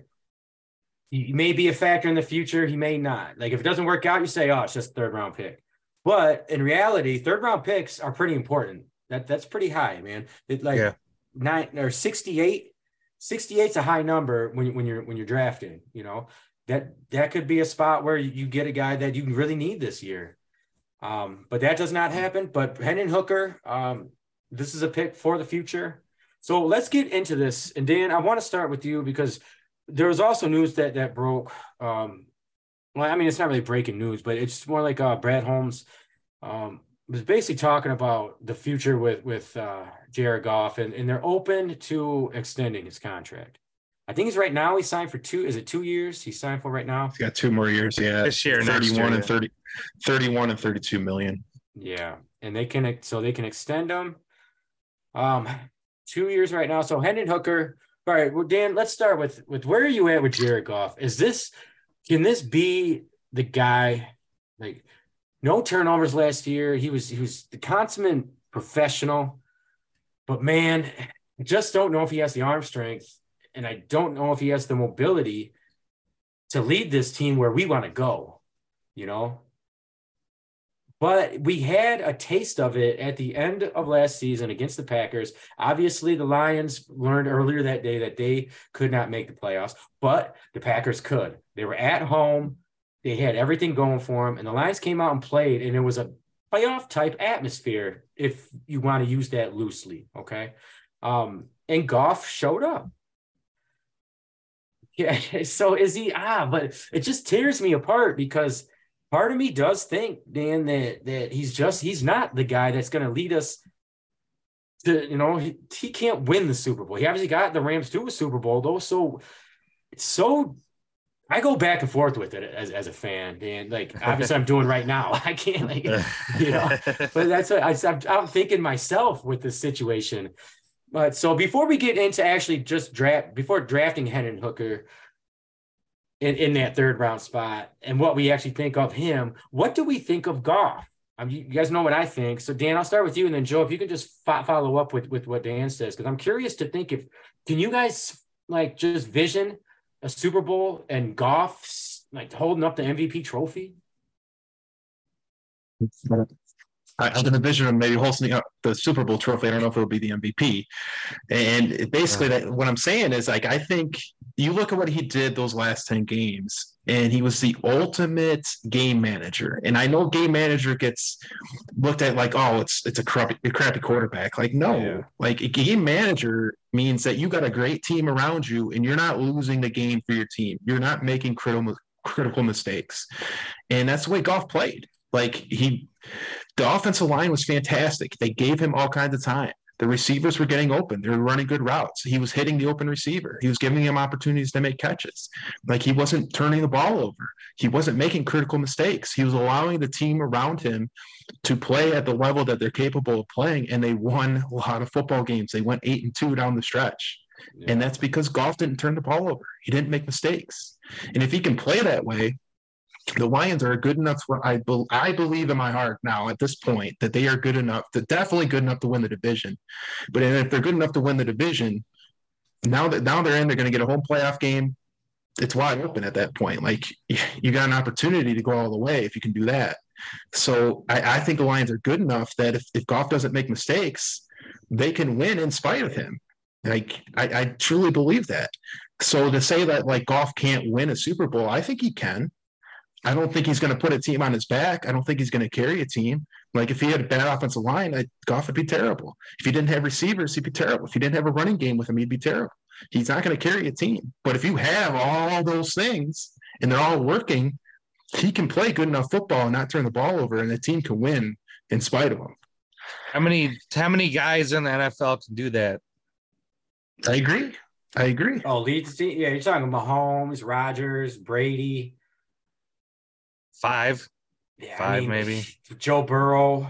he may be a factor in the future. He may not. Like if it doesn't work out, you say, oh, it's just a third round pick. But in reality, third round picks are pretty important. That that's pretty high, man. It like yeah. nine or sixty-eight. sixty-eight is a high number when when you're when you're drafting. You know that that could be a spot where you get a guy that you really need this year. Um, but that does not happen. But Hendon Hooker, um, this is a pick for the future. So let's get into this. And Dan, I want to start with you because there was also news that that broke. Um, well, I mean, it's not really breaking news, but it's more like uh, Brad Holmes um, was basically talking about the future with with uh, Jared Goff, and, and they're open to extending his contract. I think he's right now. He signed for two. Is it two years? He's signed for right now. He's got two more years. Yeah, this year, thirty-one next year, and yeah. thirty, thirty-one and thirty-two million. Yeah, and they can so they can extend him. Um, two years right now. So Hendon Hooker. All right, well, Dan, let's start with with where are you at with Jared Goff? Is this can this be the guy? Like, no turnovers last year. He was he was the consummate professional, but man, I just don't know if he has the arm strength, and I don't know if he has the mobility to lead this team where we want to go. You know. But we had a taste of it at the end of last season against the Packers. Obviously, the Lions learned earlier that day that they could not make the playoffs, but the Packers could. They were at home. They had everything going for them, and the Lions came out and played, and it was a playoff-type atmosphere, if you want to use that loosely, okay? Um, and Goff showed up. Yeah, so is he? Ah, but it just tears me apart because – part of me does think, Dan, that that he's just he's not the guy that's going to lead us to, you know, he, he can't win the Super Bowl. He obviously got the Rams to a Super Bowl, though. So it's so I go back and forth with it as, as a fan, Dan. Like, obviously, I'm doing right now. I can't, like, you know, but that's what I, I'm, I'm thinking myself with this situation. But so before we get into actually just draft, before drafting Hendon Hooker, In, in that third round spot and what we actually think of him, what do we think of Goff? I mean, you guys know what I think. So Dan, I'll start with you, and then Joe, if you could just fo- follow up with, with what Dan says, because I'm curious to think if, can you guys like just vision a Super Bowl and Goff like holding up the M V P trophy? I, I can envision him maybe holding up the Super Bowl trophy. I don't know if it'll be the M V P. And basically, that what I'm saying is, like, I think you look at what he did those last ten games, and he was the ultimate game manager. And I know game manager gets looked at like, oh, it's it's a crappy, a crappy quarterback. Like, no, yeah. Like a game manager means that you got a great team around you, and you're not losing the game for your team. You're not making critical critical mistakes, and that's the way Goff played. Like he, the offensive line was fantastic. They gave him all kinds of time. The receivers were getting open. They were running good routes. He was hitting the open receiver. He was giving him opportunities to make catches. Like, he wasn't turning the ball over. He wasn't making critical mistakes. He was allowing the team around him to play at the level that they're capable of playing, and they won a lot of football games. They went eight and two down the stretch. Yeah. And that's because Goff didn't turn the ball over. He didn't make mistakes. And if he can play that way, the Lions are good enough. I, be, I believe in my heart now at this point that they are good enough, to definitely good enough to win the division. But if they're good enough to win the division, now that now they're in, they're going to get a home playoff game. it's wide open at that point. Like you got an opportunity to go all the way if you can do that. So I, I think the Lions are good enough that if, if Goff doesn't make mistakes, they can win in spite of him. Like I, I truly believe that. So to say that like Goff can't win a Super Bowl, I think he can. I don't think he's going to put a team on his back. I don't think he's going to carry a team. Like if he had a bad offensive line, I, Goff would be terrible. If he didn't have receivers, he'd be terrible. If he didn't have a running game with him, he'd be terrible. He's not going to carry a team. But if you have all those things and they're all working, he can play good enough football and not turn the ball over, and the team can win in spite of him. How many how many guys in the N F L can do that? I agree. I agree. Oh, leads team. Yeah, you're talking Mahomes, Rodgers, Brady. Five. Yeah, Five I mean, maybe. Joe Burrow.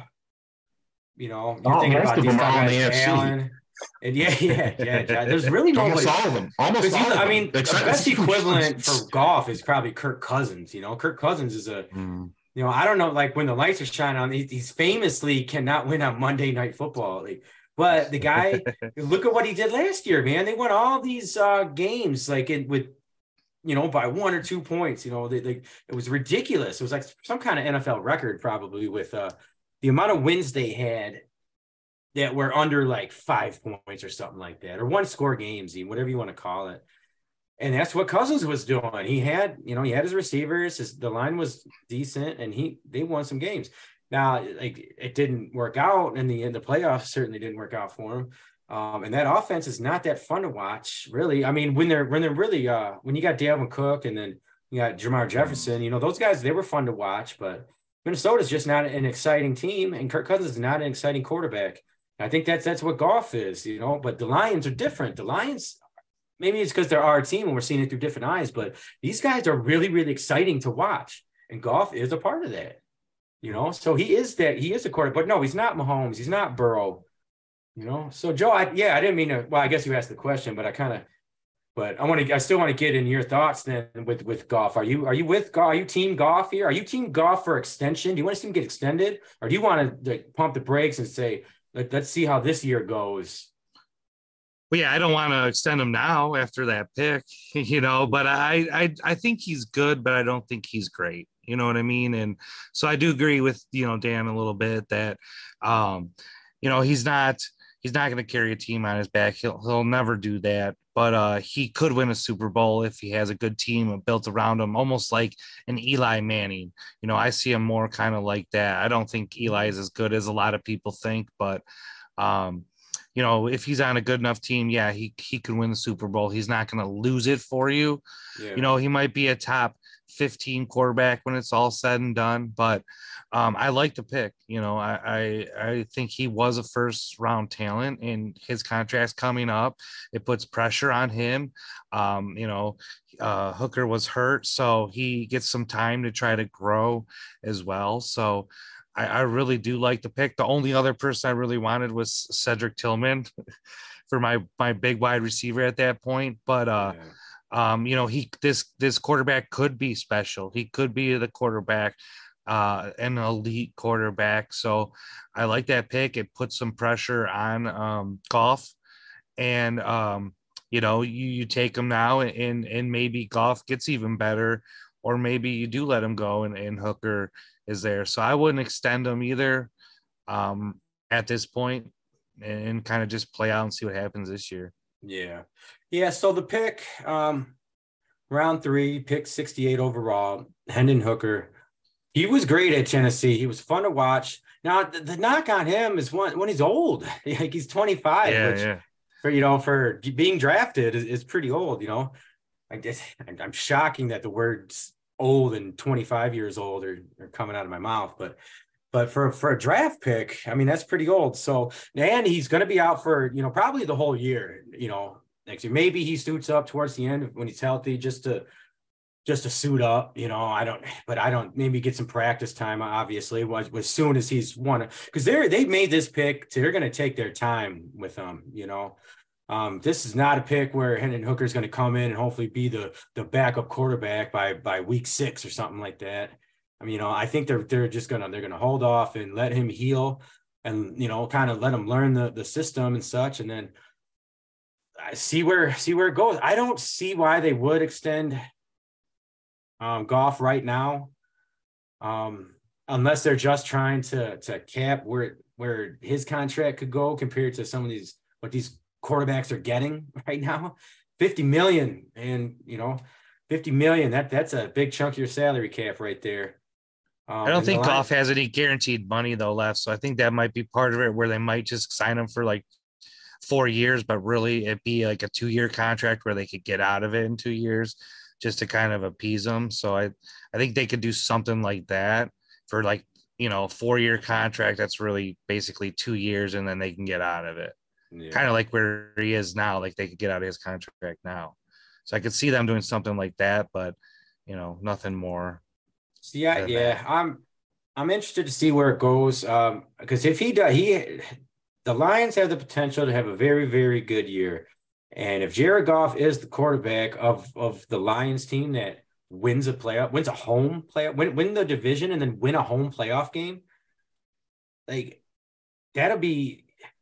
You know, you're Oh, thinking most about of these them are on guys, the A F C. Allen. And yeah, yeah, yeah, yeah. There's really nobody. Almost all of them. Almost all You, of them. I mean, the Except- best equivalent for golf is probably Kirk Cousins. You know, Kirk Cousins is a, Mm. you know, I don't know, like when the lights are shining on, he, he's famously cannot win on Monday Night Football. Like, but the guy, look at what he did last year, man. They won all these uh, games, like in, with, you know, by one or two points. You know, they, they it was ridiculous. It was like some kind of N F L record, probably, with uh, the amount of wins they had that were under like five points or something like that, or one score games, whatever you want to call it. And that's what Cousins was doing. He had, you know, he had his receivers, his, the line was decent, and he, they won some games. Now, like, it didn't work out in the, in the playoffs, certainly didn't work out for him. Um, and that offense is not that fun to watch, really. I mean, when they're, when they're really, uh, when you got Dalvin Cook and then you got Jamar Jefferson, you know, those guys, they were fun to watch, but Minnesota's just not an exciting team, and Kirk Cousins is not an exciting quarterback. I think that's that's what golf is, you know, but the Lions are different. The Lions, maybe it's because they're our team and we're seeing it through different eyes, but these guys are really, really exciting to watch. And Goff is a part of that, you know, so he is that he is a quarterback, but no, he's not Mahomes. He's not Burrow, you know. So, Joe, I, yeah, I didn't mean to. Well, I guess you asked the question, but I kind of, but I want to, I still want to get in your thoughts then with, with Goff. Are you, are you with Goff? Are you team Goff here? Are you team Goff for extension? Do you want to see him get extended, or do you want to like, pump the brakes and say, Let, let's see how this year goes? Well, yeah, I don't want to extend him now after that pick, you know, but I, I, I think he's good, but I don't think he's great. You know what I mean? And so I do agree with, you know, Dan a little bit that, um, you know, he's not, he's not going to carry a team on his back. He'll, he'll never do that, but uh, he could win a Super Bowl if he has a good team built around him, almost like an Eli Manning. You know, I see him more kind of like that. I don't think Eli is as good as a lot of people think, but, um, you know, if he's on a good enough team, yeah, he, he could win the Super Bowl. He's not going to lose it for you. Yeah. You know, he might be a top fifteen quarterback when it's all said and done, but um, I like the pick. You know, I, I, I think he was a first round talent, and his contract's coming up. It puts pressure on him. Um, you know, uh, Hooker was hurt, so he gets some time to try to grow as well. So I, I really do like the pick. The only other person I really wanted was Cedric Tillman for my my big wide receiver at that point. But uh, yeah. um, you know, he this this quarterback could be special. He could be the quarterback, uh, an elite quarterback. So I like that pick. It puts some pressure on um, Goff, and um, you know, you you take him now, and and maybe Goff gets even better, or maybe you do let him go, and, and Hooker is there. So I wouldn't extend them either um, at this point, and, and kind of just play out and see what happens this year. Yeah. Yeah. So the pick, um, round three, pick sixty-eight overall, Hendon Hooker. He was great at Tennessee. He was fun to watch. Now, the, the knock on him is when, when he's old, like he's twenty-five, yeah, which yeah. for, you know, for being drafted is, is pretty old, you know. I guess I'm shocking that the words old and twenty-five years old are, are coming out of my mouth, but but for for a draft pick, I mean, that's pretty old. So, and he's going to be out for, you know, probably the whole year, you know, next year. Maybe he suits up towards the end when he's healthy, just to just to suit up, you know. I don't, but I don't, maybe get some practice time, obviously, as, as soon as he's won, because they're they made this pick, they're going to take their time with him, you know. Um, this is not a pick where Hendon Hooker is going to come in and hopefully be the the backup quarterback by by week six or something like that. I mean, you know, I think they're they're just gonna they're gonna hold off and let him heal, and you know, kind of let him learn the the system and such, and then I see where see where it goes. I don't see why they would extend um, Goff right now, um, unless they're just trying to to cap where where his contract could go compared to some of these what these quarterbacks are getting right now. fifty million, and you know, fifty million, that that's a big chunk of your salary cap right there. Um, I don't think Goff has any guaranteed money though left, so I think that might be part of it, where they might just sign him for like four years, but really it'd be like a two-year contract where they could get out of it in two years just to kind of appease them. So I, I think they could do something like that for like, you know, a four-year contract. That's really basically two years and then they can get out of it. Yeah. Kind of like where he is now, like they could get out of his contract now. So I could see them doing something like that, but you know, nothing more. Yeah, yeah. That. I'm I'm interested to see where it goes. Um, because if he does, he the Lions have the potential to have a very, very good year. And if Jared Goff is the quarterback of, of the Lions team that wins a playoff, wins a home playoff, win, win the division and then win a home playoff game, like that'll be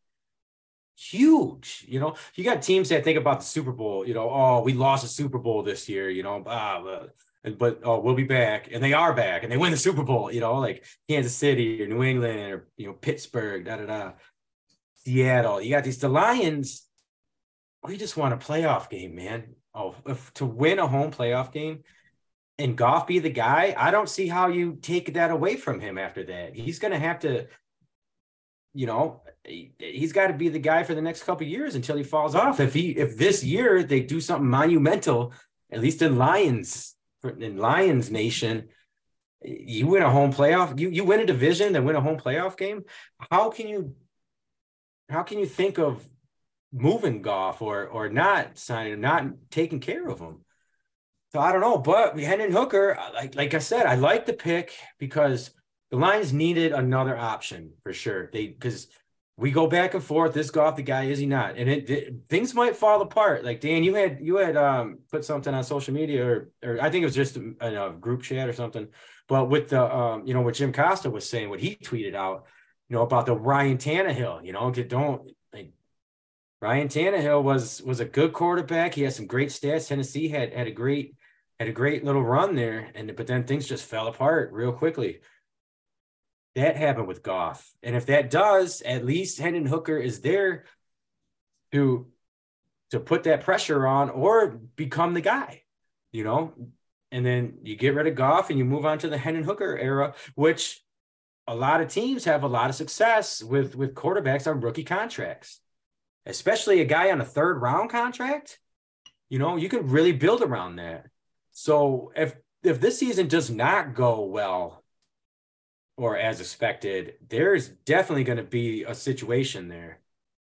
huge. You know, you got teams that think about the Super Bowl, you know, oh, we lost a Super Bowl this year, you know, ah, but, but oh, we'll be back. And they are back and they win the Super Bowl, you know, like Kansas City or New England or, you know, Pittsburgh, da, da, da. Seattle, you got these, the Lions, we just want a playoff game, man. Oh, if to win a home playoff game and Goff be the guy, I don't see how you take that away from him after that. He's going to have to, you know, he's got to be the guy for the next couple of years until he falls off. If he, if this year they do something monumental, at least in Lions, in Lions Nation, you win a home playoff, you, you win a division and win a home playoff game. How can you, How can you think of moving Goff or or not signing, not taking care of him? So I don't know, but Hendon Hooker, like like I said, I like the pick because the Lions needed another option for sure. They because we go back and forth. Is Goff the guy? Is he not? And it, it things might fall apart. Like Dan, you had you had um put something on social media, or or I think it was just a, a group chat or something. But with the um you know what Jim Costa was saying, what he tweeted out. You know, about the Ryan Tannehill, you know, don't like Ryan Tannehill was was a good quarterback. He had some great stats. Tennessee had had a great had a great little run there, and but then things just fell apart real quickly. That happened with Goff, and if that does, at least Hendon Hooker is there to to put that pressure on or become the guy, you know. And then you get rid of Goff and you move on to the Hendon Hooker era, which. A lot of teams have a lot of success with, with quarterbacks on rookie contracts, especially a guy on a third round contract. You know, you can really build around that. So if, if this season does not go well or as expected, there's definitely going to be a situation there.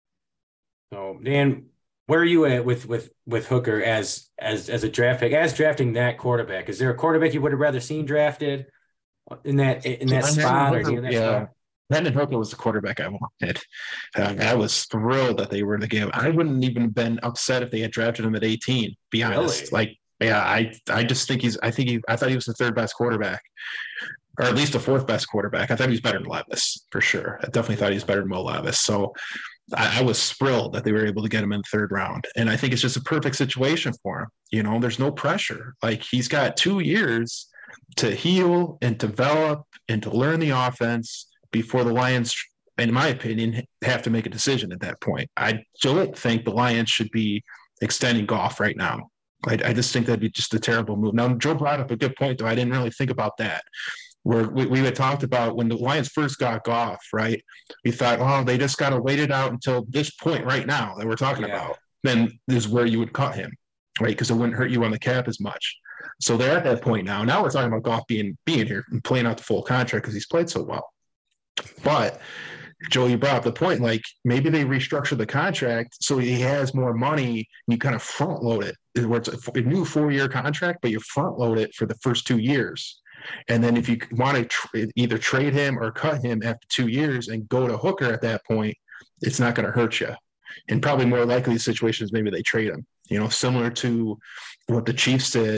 So Dan, where are you at with, with, with Hooker as, as, as a draft pick, as drafting that quarterback? Is there a quarterback you would have rather seen drafted? In that in that so spot, Hooker, or that yeah, spot? Hendon Hooker was the quarterback I wanted. Uh, I was thrilled that they were in the game. I wouldn't even have been upset if they had drafted him at eighteen. Be honest, really? like yeah, I I just think he's. I think he. I thought he was the third best quarterback, or at least the fourth best quarterback. I thought he was better than Levis for sure. I definitely thought he was better than Mo Levis. So I, I was thrilled that they were able to get him in the third round, and I think it's just a perfect situation for him. You know, there's no pressure. Like he's got two years. To heal and develop and to learn the offense before the Lions, in my opinion, have to make a decision at that point. I don't think the Lions should be extending Goff right now. I, I just think that'd be just a terrible move. Now, Joe brought up a good point, though. I didn't really think about that. Where we, we had talked about when the Lions first got Goff, right? We thought, oh, they just got to wait it out until this point right now that we're talking yeah. about. Then this is where you would cut him, right? Because it wouldn't hurt you on the cap as much. So they're at that point now. Now we're talking about Goff being being here and playing out the full contract because he's played so well. But Joe, you brought up the point, like maybe they restructure the contract so he has more money and you kind of front load it. Where it's a new four-year contract, but you front load it for the first two years. And then if you want to tr- either trade him or cut him after two years and go to Hooker at that point, it's not going to hurt you. And probably more likely the situation is maybe they trade him, you know, similar to what the Chiefs did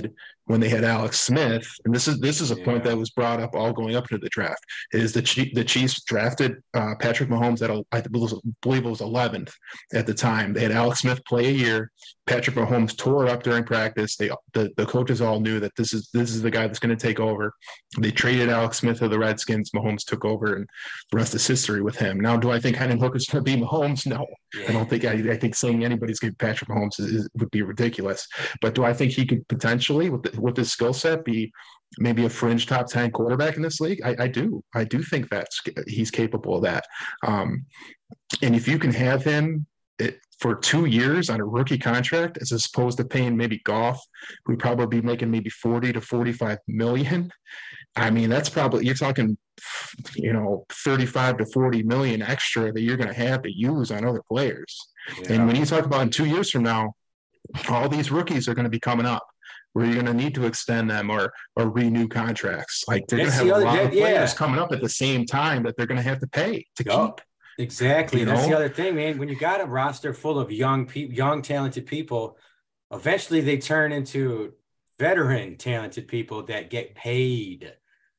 when they had Alex Smith, and this is this is a Yeah. point that was brought up all going up into the draft, is the Chief, the Chiefs drafted uh, Patrick Mahomes at I believe it was eleventh at the time. They had Alex Smith play a year. Patrick Mahomes tore up during practice. They the, the coaches all knew that this is this is the guy that's going to take over. They traded Alex Smith to the Redskins. Mahomes took over, and the rest is history with him. Now, do I think Hendon Hooker's going to be Mahomes? No, Yeah. I don't think. I, I think saying anybody's going to be Patrick Mahomes is, is, would be ridiculous. But do I think he could potentially, with the, with his skill set, be maybe a fringe top ten quarterback in this league? I, I do. I do think that's he's capable of that. Um, and if you can have him it, for two years on a rookie contract, as opposed to paying maybe Goff, who'd probably be making maybe forty to forty-five million. I mean, that's probably, you're talking, you know, thirty-five to forty million extra that you're going to have to use on other players. Yeah. And when you talk about in two years from now, all these rookies are going to be coming up where you're going to need to extend them or or renew contracts. Like they're going to have a lot of players yeah. coming up at the same time that they're going to have to pay to yep. keep. Exactly. You That's know? the other thing, man. When you got a roster full of young people, young, talented people, eventually they turn into veteran, talented people that get paid.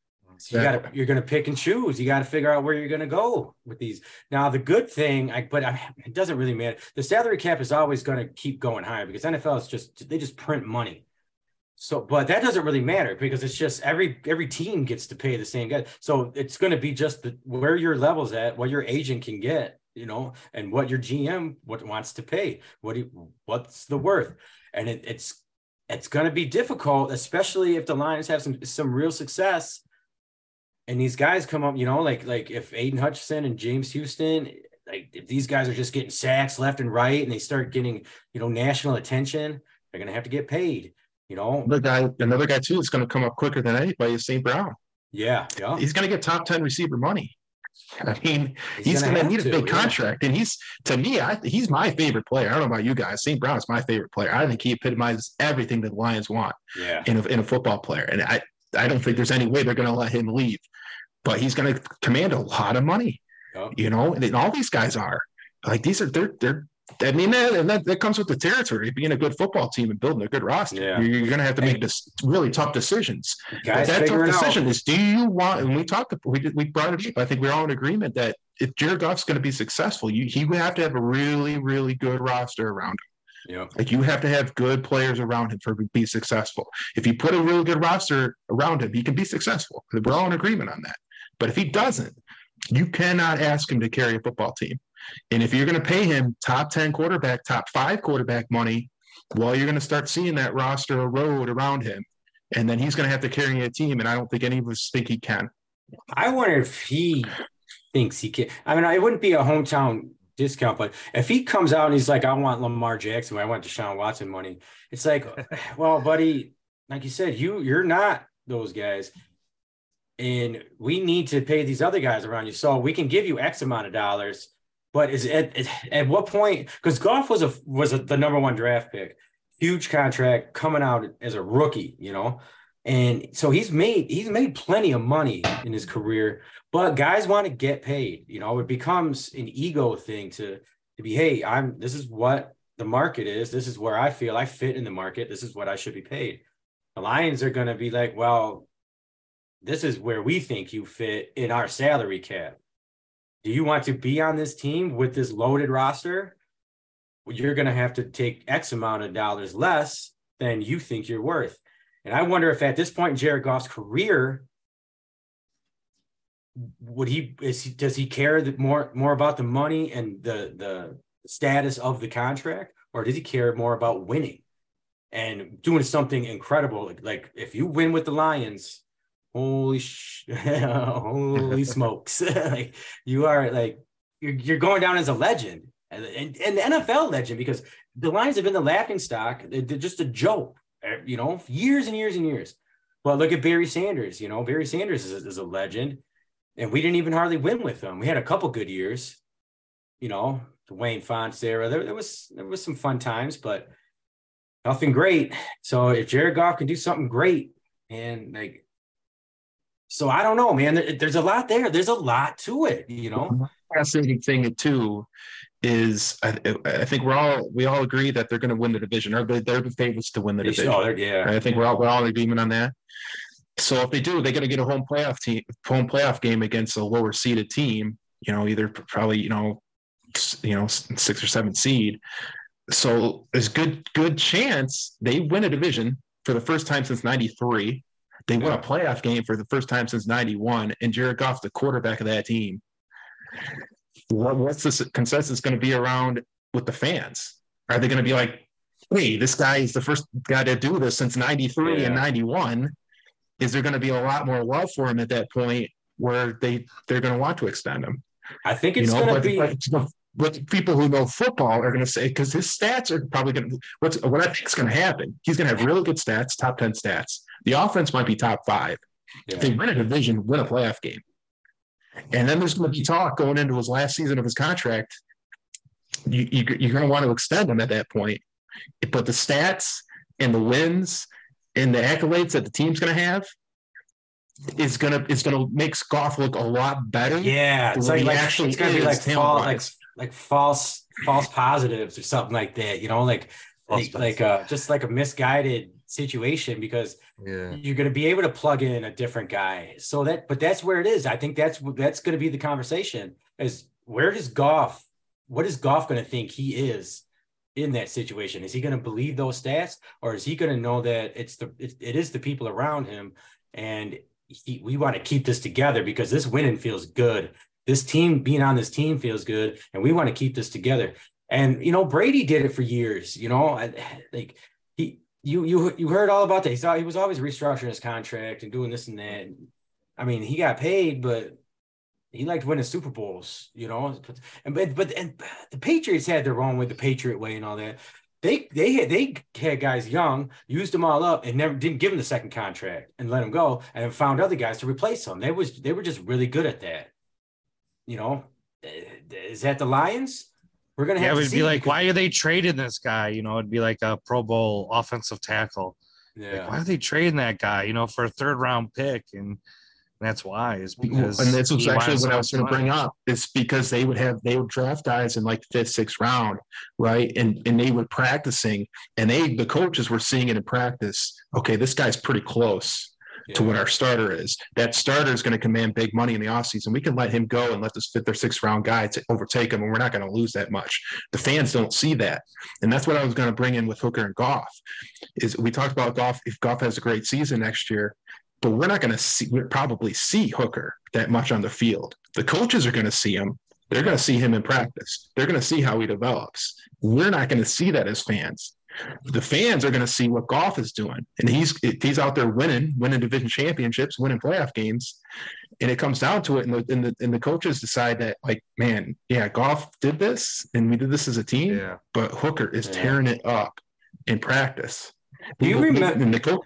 So you got to, you're going to pick and choose. You got to figure out where you're going to go with these. Now, the good thing, I, but I, it doesn't really matter. The salary cap is always going to keep going higher because N F L is just, they just print money. So, but that doesn't really matter because it's just every, every team gets to pay the same guy. So it's going to be just the, where your level's at, what your agent can get, you know, and what your G M what wants to pay, what do you, what's the worth. And it, it's, it's going to be difficult, especially if the Lions have some, some real success. And these guys come up, you know, like like if Aiden Hutchinson and James Houston, like if these guys are just getting sacks left and right and they start getting, you know, national attention, they're going to have to get paid, you know. Another guy, another guy too, is going to come up quicker than anybody is Saint Brown. Yeah, yeah. He's going to get top ten receiver money. I mean, he's, he's going to need a big yeah. contract. And he's, to me, I, he's my favorite player. I don't know about you guys. Saint Brown is my favorite player. I think he epitomizes everything that the Lions want yeah. in, a, in a football player. And I, I don't think there's any way they're going to let him leave. But he's going to command a lot of money, oh. you know, and all these guys are like, these are, they're, they're, I mean, that, and that, that comes with the territory, being a good football team and building a good roster. Yeah. You're, you're going to have to make this really tough decisions. Guys, that tough decision is, do you want, and we talked, we did, we brought it up. I think we're all in agreement that if Jared Goff's going to be successful, you, he would have to have a really, really good roster around him. Yeah. Like you have to have good players around him for to be successful. If you put a really good roster around him, he can be successful. We're all in agreement on that. But if he doesn't, you cannot ask him to carry a football team. And if you're going to pay him top ten quarterback, top five quarterback money, well, you're going to start seeing that roster erode around him. And then he's going to have to carry a team. And I don't think any of us think he can. I wonder if he thinks he can. I mean, it wouldn't be a hometown discount, but if he comes out and he's like, I want Lamar Jackson, I want Deshaun Watson money. It's like, well, buddy, like you said, you, you're not those guys. And we need to pay these other guys around you. So we can give you X amount of dollars, but is at, at what point, because Goff was a, was a, the number one draft pick, huge contract coming out as a rookie, you know? And so he's made, he's made plenty of money in his career, but guys want to get paid, you know, it becomes an ego thing to, to be, hey, I'm, this is what the market is. This is where I feel I fit in the market. This is what I should be paid. The Lions are going to be like, well, this is where we think you fit in our salary cap. Do you want to be on this team with this loaded roster? Well, you're going to have to take X amount of dollars less than you think you're worth. And I wonder if at this point in Jared Goff's career, would he, is he does he care that more, more about the money and the, the status of the contract, or does he care more about winning and doing something incredible? Like, like if you win with the Lions, holy sh- holy smokes. Like you are like, you're, you're going down as a legend and, and, and the N F L legend, because the Lions have been the laughing stock. They're just a joke, you know, years and years and years. But look at Barry Sanders, you know, Barry Sanders is a, is a legend, and we didn't even hardly win with them. We had a couple good years, you know, the Wayne Fontes era. There, there was, there was some fun times, but nothing great. So if Jared Goff can do something great, and like, so I don't know, man. There's a lot there. There's a lot to it, you know. Fascinating thing too is I, I think we're all we all agree that they're going to win the division, or they're the favorites to win the They should- division. oh, yeah. Right? I think we're all we're all in agreement on that. So if they do, they're going to get a home playoff team, home playoff game against a lower seeded team. You know, either probably you know, you know, six or seven seed. So there's good good chance they win a division for the first time since ninety-three. They win a playoff game for the first time since ninety-one, and Jared Goff's the quarterback of that team. What, what's this consensus going to be around with the fans? Are they going to be like, hey, this guy is the first guy to do this since ninety-three Yeah. and ninety-one? Is there going to be a lot more love for him at that point where they, they're going to want to extend him? I think it's You know, going to but, be. but, but people who know football are going to say, because his stats are probably going to, what's what I think is going to happen, he's going to have really good stats, top ten stats. The offense might be top five. Yeah. If they win a division, win a playoff game. And then there's going to be talk going into his last season of his contract. You, you, you're going to want to extend him at that point. But the stats and the wins and the accolades that the team's going to have is going to is going to make Goff look a lot better. Yeah, it's than like, he like actually it's gonna be like is false, like talent-wise. like false false positives or something like that. You know, like False like, like uh just like a misguided situation, because Yeah. you're going to be able to plug in a different guy. So that, but that's where it is. I think that's that's going to be the conversation: is where does Goff, what is Goff going to think he is in that situation? Is he going to believe those stats, or is he going to know that it's the it, it is the people around him, and he, we want to keep this together because this winning feels good. This team, being on this team feels good, and we want to keep this together. And you know, Brady did it for years. You know, like he. You you you heard all about that. He thought he was always restructuring his contract and doing this and that. I mean, he got paid, but he liked winning Super Bowls, you know. And but but and the Patriots had their own way, the Patriot way, and all that. They they had they had guys young, used them all up, and never didn't give them the second contract and let them go, and then found other guys to replace them. They was they were just really good at that. You know, is that the Lions? We're gonna have Yeah, it to would see be like, because- why are they trading this guy? You know, it'd be like a Pro Bowl offensive tackle. Yeah. Like, why are they trading that guy? You know, for a third round pick, and that's why is because And this was he actually wanted what I was so going much to bring money. up. Is because they would have they would draft guys in like the fifth, sixth round, right? And and they would practicing, and they the coaches were seeing it in practice. Okay, this guy's pretty close to what our starter is. That starter is going to command big money in the offseason. We can let him go and let this fifth or sixth round guy to overtake him, and we're not going to lose that much. The fans don't see that. And that's what I was going to bring in with Hooker and Goff. Is we talked about Goff, if Goff has a great season next year, but we're not going to see we'll probably see Hooker that much on the field. The coaches are going to see him. They're going to see him in practice. They're going to see how he develops. We're not going to see that as fans. The fans are going to see what Goff is doing, and he's he's out there winning, winning division championships, winning playoff games, and it comes down to it. And the and the, and the coaches decide that, like, man, yeah, Goff did this, and we did this as a team, Yeah. but Hooker is Yeah. tearing it up in practice. Do you remember- And the coach,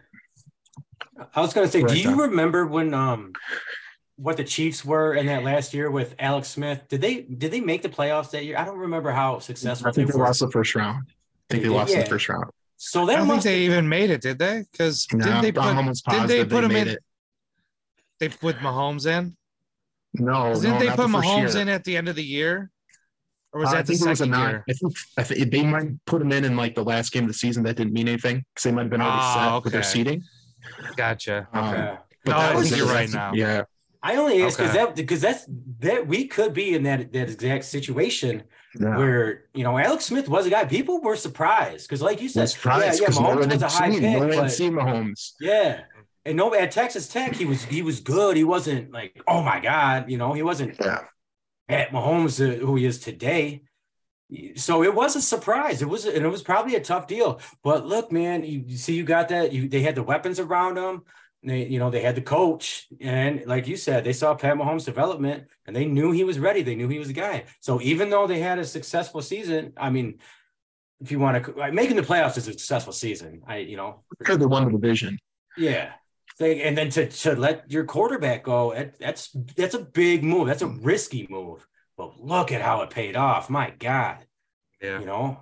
I was going to say, Go do ahead, you Tom. remember when um what the Chiefs were in that last year with Alex Smith? Did they did they make the playoffs that year? I don't remember how successful I think they they were. lost the first round. I think They they did, lost in yeah. the first round. So I that don't think must they even made it, did they? Because Nah, didn't they I'm put almost didn't positive they put they him made in? it. They put Mahomes in. No, 'Cause no, Didn't they not put the first Mahomes year. in at the end of the year, or was Uh, I that the think it was a second nine. year? I think, I think they might put him in in like the last game of the season. That didn't mean anything because they might have been already Ah, set with their okay. seating. Gotcha. Um, Okay. Yeah. But No, that I was think it. you're right That's- now. Yeah, I only asked because Okay. that because that's that we could be in that that exact situation yeah. where, you know, Alex Smith was a guy people were surprised because, like you said, That's surprised yeah, yeah, because no Mahomes one was a had high seen, pick, no one had but seen Mahomes. yeah, and no, at Texas Tech he was he was good. He wasn't like, oh my God, you know, he wasn't Yeah, at Mahomes uh, who he is today. So it was a surprise. It was, and it was probably a tough deal. But look, man, you, you see, you got that. You they had the weapons around them. They, you know, they had the coach, and like you said, they saw Pat Mahomes' development, and they knew he was ready. They knew he was a guy. So even though they had a successful season, I mean, if you want to, like, making the playoffs is a successful season. I, you know, because they won the division. yeah. They, and then to to let your quarterback go, that, that's that's a big move. That's a risky move. But look at how it paid off. My God. Yeah. You know,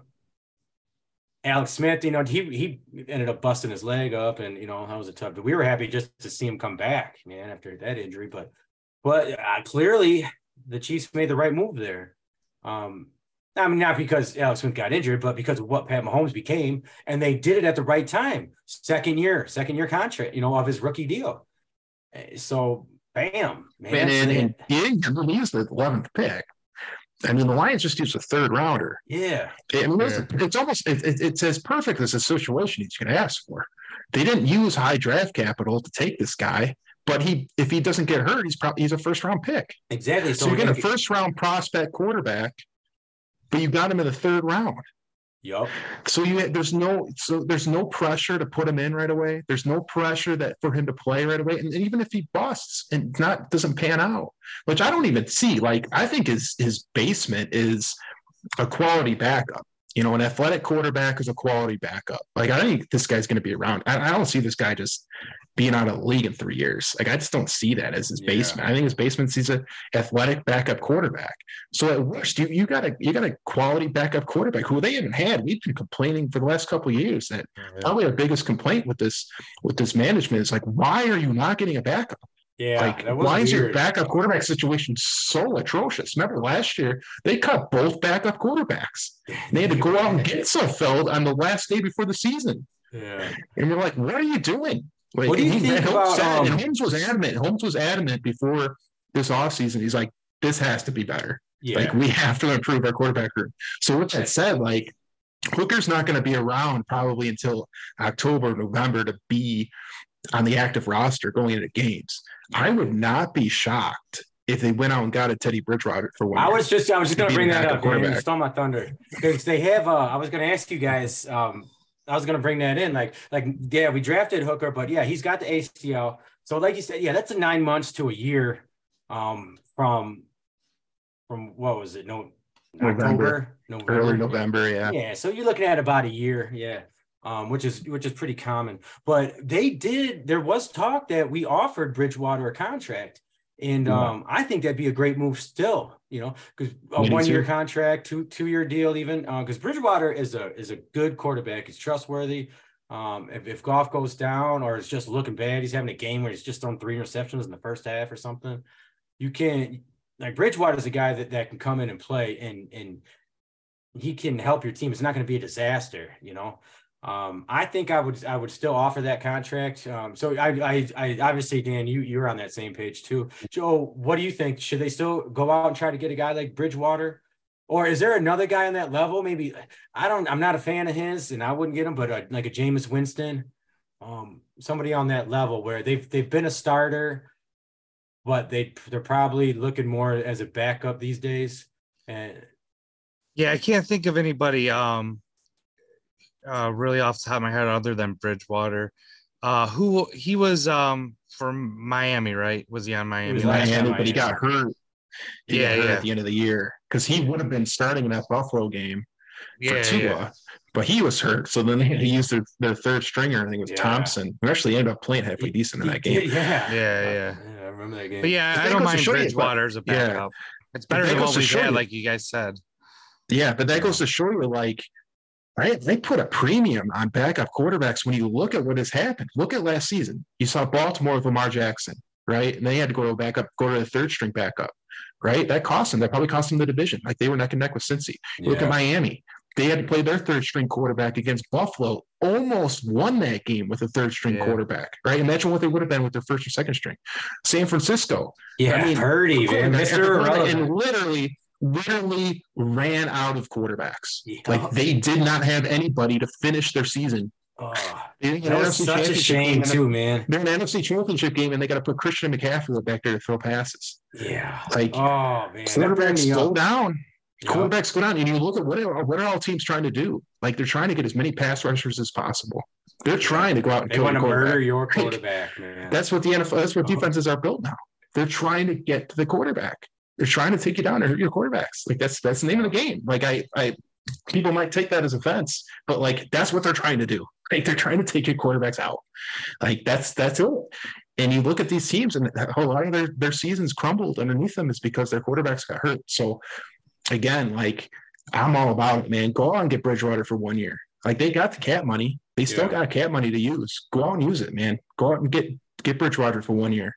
Alex Smith, you know, he he ended up busting his leg up, and you know, that was a tough. But we were happy just to see him come back, man, after that injury. But but uh, clearly, the Chiefs made the right move there. Um, I mean, not because Alex Smith got injured, but because of what Pat Mahomes became, and they did it at the right time. Second year, second year contract, you know, of his rookie deal. So, bam, man. And, and, and he didn't use the eleventh pick. I mean, the Lions just used a third rounder. Yeah. I mean, yeah. It's almost, it, it, it's as perfect as a situation he's going to ask for. They didn't use high draft capital to take this guy, but he, if he doesn't get hurt, he's probably, he's a first round pick. Exactly. So, so you get a first round prospect quarterback, but you got him in the third round. Yep. So you there's no so there's no pressure to put him in right away. There's no pressure that for him to play right away. And, and even if he busts and not doesn't pan out, which I don't even see. Like I think his his basement is a quality backup. You know, an athletic quarterback is a quality backup. Like I think this guy's going to be around. I, I don't see this guy just being out of the league in three years. Like I just don't see that as his yeah. basement. I think his basement sees an athletic backup quarterback. So at worst, you you got a you got a quality backup quarterback who they haven't had. We've been complaining for the last couple of years that yeah. probably our biggest complaint with this with this management is like, why are you not getting a backup? Yeah, like why weird. is your backup quarterback situation so atrocious? Remember last year they cut both backup quarterbacks. They had to go out and get Sufeld on the last day before the season. Yeah, and we're like, what are you doing? Like, what do you think about? Said, Um, and Holmes was adamant. Holmes was adamant before this offseason. He's like, this has to be better. Yeah. Like we have to improve our quarterback room. So with that said, like Hooker's not going to be around probably until October, November to be on the active roster going into games. I would not be shocked if they went out and got a Teddy Bridgewater for one. I year. was just I was just going to bring that up. Man. You stole my thunder because they have. Uh, I was going to ask you guys. Um, I was going to bring that in. Like, like yeah, we drafted Hooker, but yeah, he's got the A C L. So, like you said, yeah, that's a nine months to a year um, from from what was it? No, November, October, November, early November. Yeah, yeah. So you're looking at about a year. Yeah. Um, which is which is pretty common. But they did, there was talk that we offered Bridgewater a contract. And yeah. um, I think that'd be a great move still, you know, because a one-year contract, two two-year deal even, because uh, Bridgewater is a is a good quarterback. He's trustworthy. Um, if, if Goff goes down or is just looking bad, he's having a game where he's just thrown three interceptions in the first half or something. You can't, like Bridgewater is a guy that, that can come in and play and and he can help your team. It's not going to be a disaster, you know. Um, I think I would I would still offer that contract. Um, so I, I I obviously Dan, you you're on that same page too. Joe, what do you think? Should they still go out and try to get a guy like Bridgewater, or is there another guy on that level? Maybe I don't. I'm not a fan of his, and I wouldn't get him. But a, like a Jameis Winston, um, somebody on that level where they've they've been a starter, but they they're probably looking more as a backup these days. And yeah, I can't think of anybody. Um. Uh, really off the top of my head, other than Bridgewater, uh, who he was um, from Miami, right? Was he on Miami? He was Miami, but he got hurt. He yeah, got hurt yeah. at the end of the year because he would have been starting in that Buffalo game for yeah, Tua, yeah. but he was hurt. So then he used their, their third stringer. I think it was yeah. Thompson, who actually ended up playing halfway he, decent in that he, game. Yeah, yeah, yeah. yeah. I remember that game. But yeah, I don't mind Bridgewater as a backup. Yeah. It's better than what we had, you. like you guys said. Yeah, but that yeah. goes to show you, like. Right? They put a premium on backup quarterbacks when you look at what has happened. Look at last season. You saw Baltimore with Lamar Jackson, right? And they had to go to backup, go to the third string backup, right? That cost them. That probably cost them the division. Like they were neck and neck with Cincy. Yeah. Look at Miami. They had to play their third string quarterback against Buffalo. Almost won that game with a third string yeah. quarterback, right? Imagine what they would have been with their first or second string. San Francisco. Yeah, I mean, Purdy, man. Mister And literally – literally ran out of quarterbacks. Yeah. Like they did not have anybody to finish their season. Oh, that was such a shame too, man. They're in an N F C championship game and they got to put Christian McCaffrey back there to throw passes. Yeah. Like, oh, man. Quarterbacks slow down. Yep. Quarterbacks go down. And you look at what are, what are all teams trying to do? Like they're trying to get as many pass rushers as possible. They're trying to go out and they kill want the to murder your quarterback, man. That's what the N F L, that's what oh. defenses are built now. They're trying to get to the quarterback. They're trying to take you down and hurt your quarterbacks. Like that's that's the name of the game. Like I, I, people might take that as offense, but like that's what they're trying to do. Like they're trying to take your quarterbacks out. Like that's that's it. And you look at these teams, and a whole lot of their their seasons crumbled underneath them is because their quarterbacks got hurt. So again, like I'm all about it, man. Go out and get Bridgewater for one year. Like they got the cap money. They still yeah. got cap money to use. Go out and use it, man. Go out and get get Bridgewater for one year.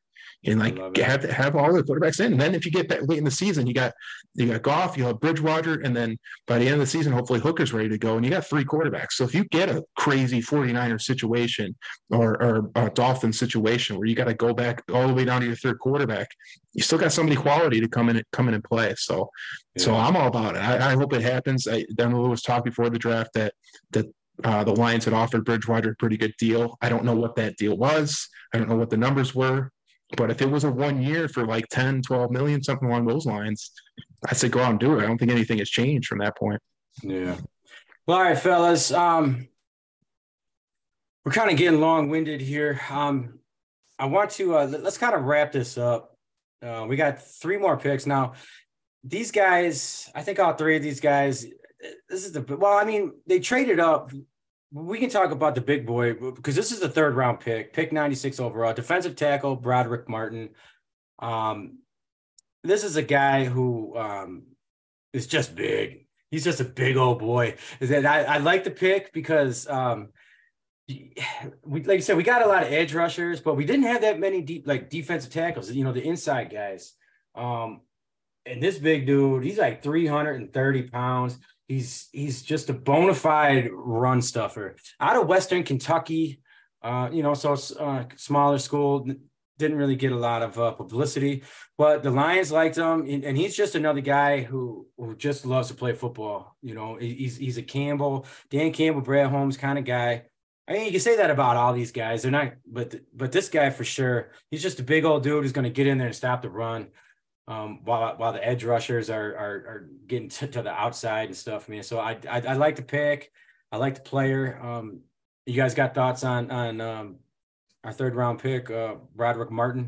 and like have have all the quarterbacks in. And then if you get back late in the season, you got you got Goff, you have Bridgewater, and then by the end of the season, hopefully Hooker's ready to go, and you got three quarterbacks. So if you get a crazy 49ers situation or, or a Dolphins situation where you got to go back all the way down to your third quarterback, you still got somebody quality to come in come in and play. So yeah. so I'm all about it. I, I hope it happens. I Don Lewis talked before the draft that that uh, the Lions had offered Bridgewater a pretty good deal. I don't know what that deal was. I don't know what the numbers were. But if it was a one year for like ten, twelve million, something along those lines, I'd say go out and do it. I don't think anything has changed from that point. Yeah. Well, all right, fellas. Um, we're kind of getting long-winded here. Um, I want to uh, let's kind of wrap this up. Uh, we got three more picks now. These guys, I think all three of these guys. This is the well. I mean, they traded up. We can talk about the big boy because this is the third round pick, pick ninety-six overall, defensive tackle Broderick Martin. Um, this is a guy who um, is just big. He's just a big old boy. Is that I, I like the pick because um, we, like I said, we got a lot of edge rushers, but we didn't have that many deep like defensive tackles. You know, the inside guys. Um, and this big dude, he's like three hundred thirty pounds. He's he's just a bona fide run stuffer out of Western Kentucky, uh, you know, so uh, smaller school, didn't really get a lot of uh, publicity, but the Lions liked him, and, and he's just another guy who who just loves to play football. You know, he's he's a Campbell, Dan Campbell, Brad Holmes kind of guy. I mean, you can say that about all these guys. They're not, but but this guy for sure, he's just a big old dude who's going to get in there and stop the run. Um, while while the edge rushers are are, are getting to, to the outside and stuff, man. So I, I I like the pick. I like the player. Um, you guys got thoughts on on um, our third round pick, uh, Broderick Martin?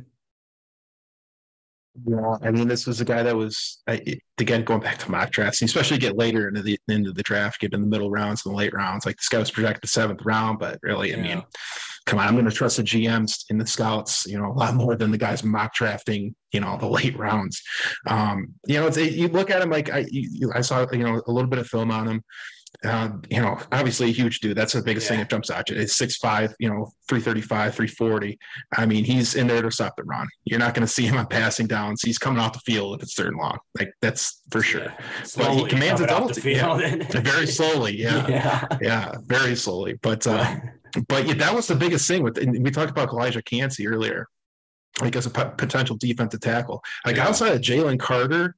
Yeah, I mean, this was a guy that was again going back to mock drafts, especially get later into the into the draft, get in the middle rounds and the late rounds. Like this guy was projected the seventh round, but really, I yeah. mean, come on, I'm going to trust the G Ms in the scouts, you know, a lot more than the guys mock drafting, you know, the late rounds. Um, you know, it's you look at him like I you, I saw, you know, a little bit of film on him. Uh, you know, obviously a huge dude. That's the biggest yeah. thing that jumps out. It's six five, you know, three thirty-five, three forty. I mean, he's in there to stop the run. You're not going to see him on passing downs. He's coming off the field if it's third and long. Like that's for sure. Yeah. But he commands a double team. Yeah. Very slowly. Yeah. yeah. Yeah. Very slowly. But, uh, but yeah, that was the biggest thing with, and we talked about Elijah Cansey earlier, like as a p- potential defensive tackle. Like yeah. outside of Jalen Carter,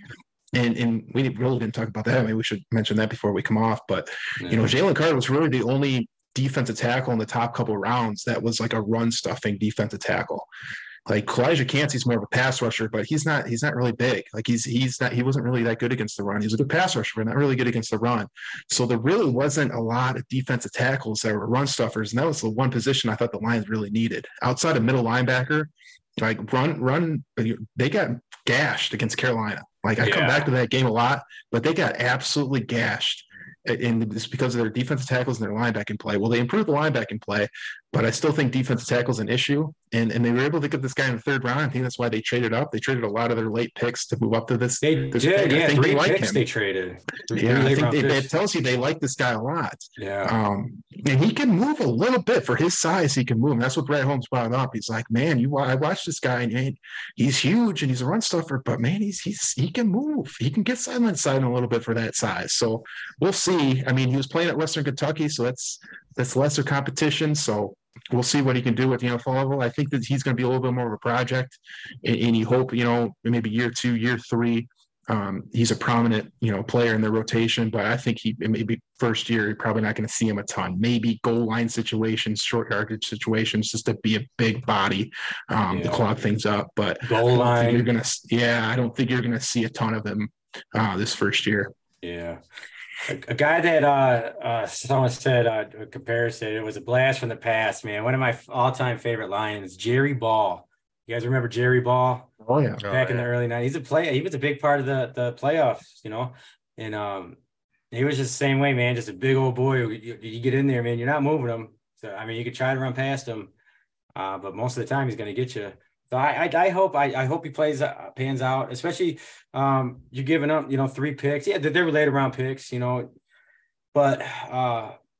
And and we really didn't talk about that. Maybe we should mention that before we come off. But, yeah. you know, Jalen Carter was really the only defensive tackle in the top couple of rounds that was like a run-stuffing defensive tackle. Like Elijah Cansey's more of a pass rusher, but he's not he's not really big. Like he's he's not he wasn't really that good against the run. He was a good pass rusher, but not really good against the run. So there really wasn't a lot of defensive tackles that were run stuffers. And that was the one position I thought the Lions really needed. Outside of middle linebacker, like run, run, they got gashed against Carolina. Like I yeah. come back to that game a lot, but they got absolutely gashed. And it's because of their defensive tackles and their linebacking play. Well, they improved the linebacking play, but I still think defensive tackle is an issue. And and they were able to get this guy in the third round. I think that's why they traded up. They traded a lot of their late picks to move up to this. They this did, pick. yeah. I think three they like picks him. They traded. Three, yeah, three I think they, it tells you they like this guy a lot. Yeah. Um, and he can move a little bit for his size. He can move. And that's what Brad Holmes brought up. He's like, man, you. I watched this guy, and he's huge, and he's a run stuffer, but man, he's he's he can move. He can get sideline side a little bit for that size. So we'll see. I mean, he was playing at Western Kentucky, so that's that's lesser competition. So we'll see what he can do at the N F L level. I think that he's going to be a little bit more of a project, and, and you hope, you know, maybe year two, year three, um, he's a prominent, you know, player in the rotation. But I think he maybe first year, you're probably not going to see him a ton. Maybe goal line situations, short yardage situations, just to be a big body um, yeah. to clog things up. But goal line, you're going to, yeah, I don't think you're going to see a ton of him uh, this first year. Yeah. A, a guy that uh, uh, someone said, uh, comparison, it was a blast from the past, man. One of my all-time favorite Lions, Jerry Ball. You guys remember Jerry Ball? Oh, yeah. Back oh, yeah. in the early nineties. He's a player. He was a big part of the, the playoffs, you know. And um, he was just the same way, man. Just a big old boy. You, you get in there, man. You're not moving him. So, I mean, you could try to run past him, uh, but most of the time he's going to get you. So I, I, I hope I, I hope he plays uh, pans out. Especially um, you're giving up, you know, three picks. Yeah, they, they were later round picks, you know, but uh,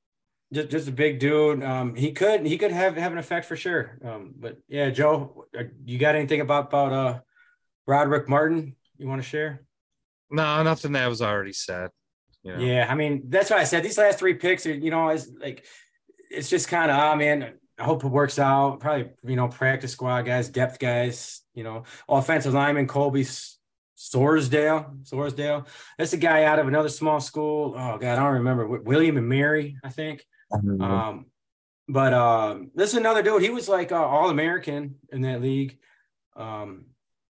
just just a big dude. Um, he could he could have have an effect for sure. Um, but yeah, Joe, you got anything about about uh Broderick Martin you want to share? No, nothing that was already said. You know? Yeah, I mean that's why I said these last three picks are, you know, is like it's just kind of, ah, man, I hope it works out. Probably, you know, practice squad guys, depth guys, you know, offensive lineman, Colby Sorsdale. Sorsdale. That's a guy out of another small school. Oh, God, I don't remember. William and Mary, I think. Um, but um, this is another dude. He was like uh, All-American in that league. Um,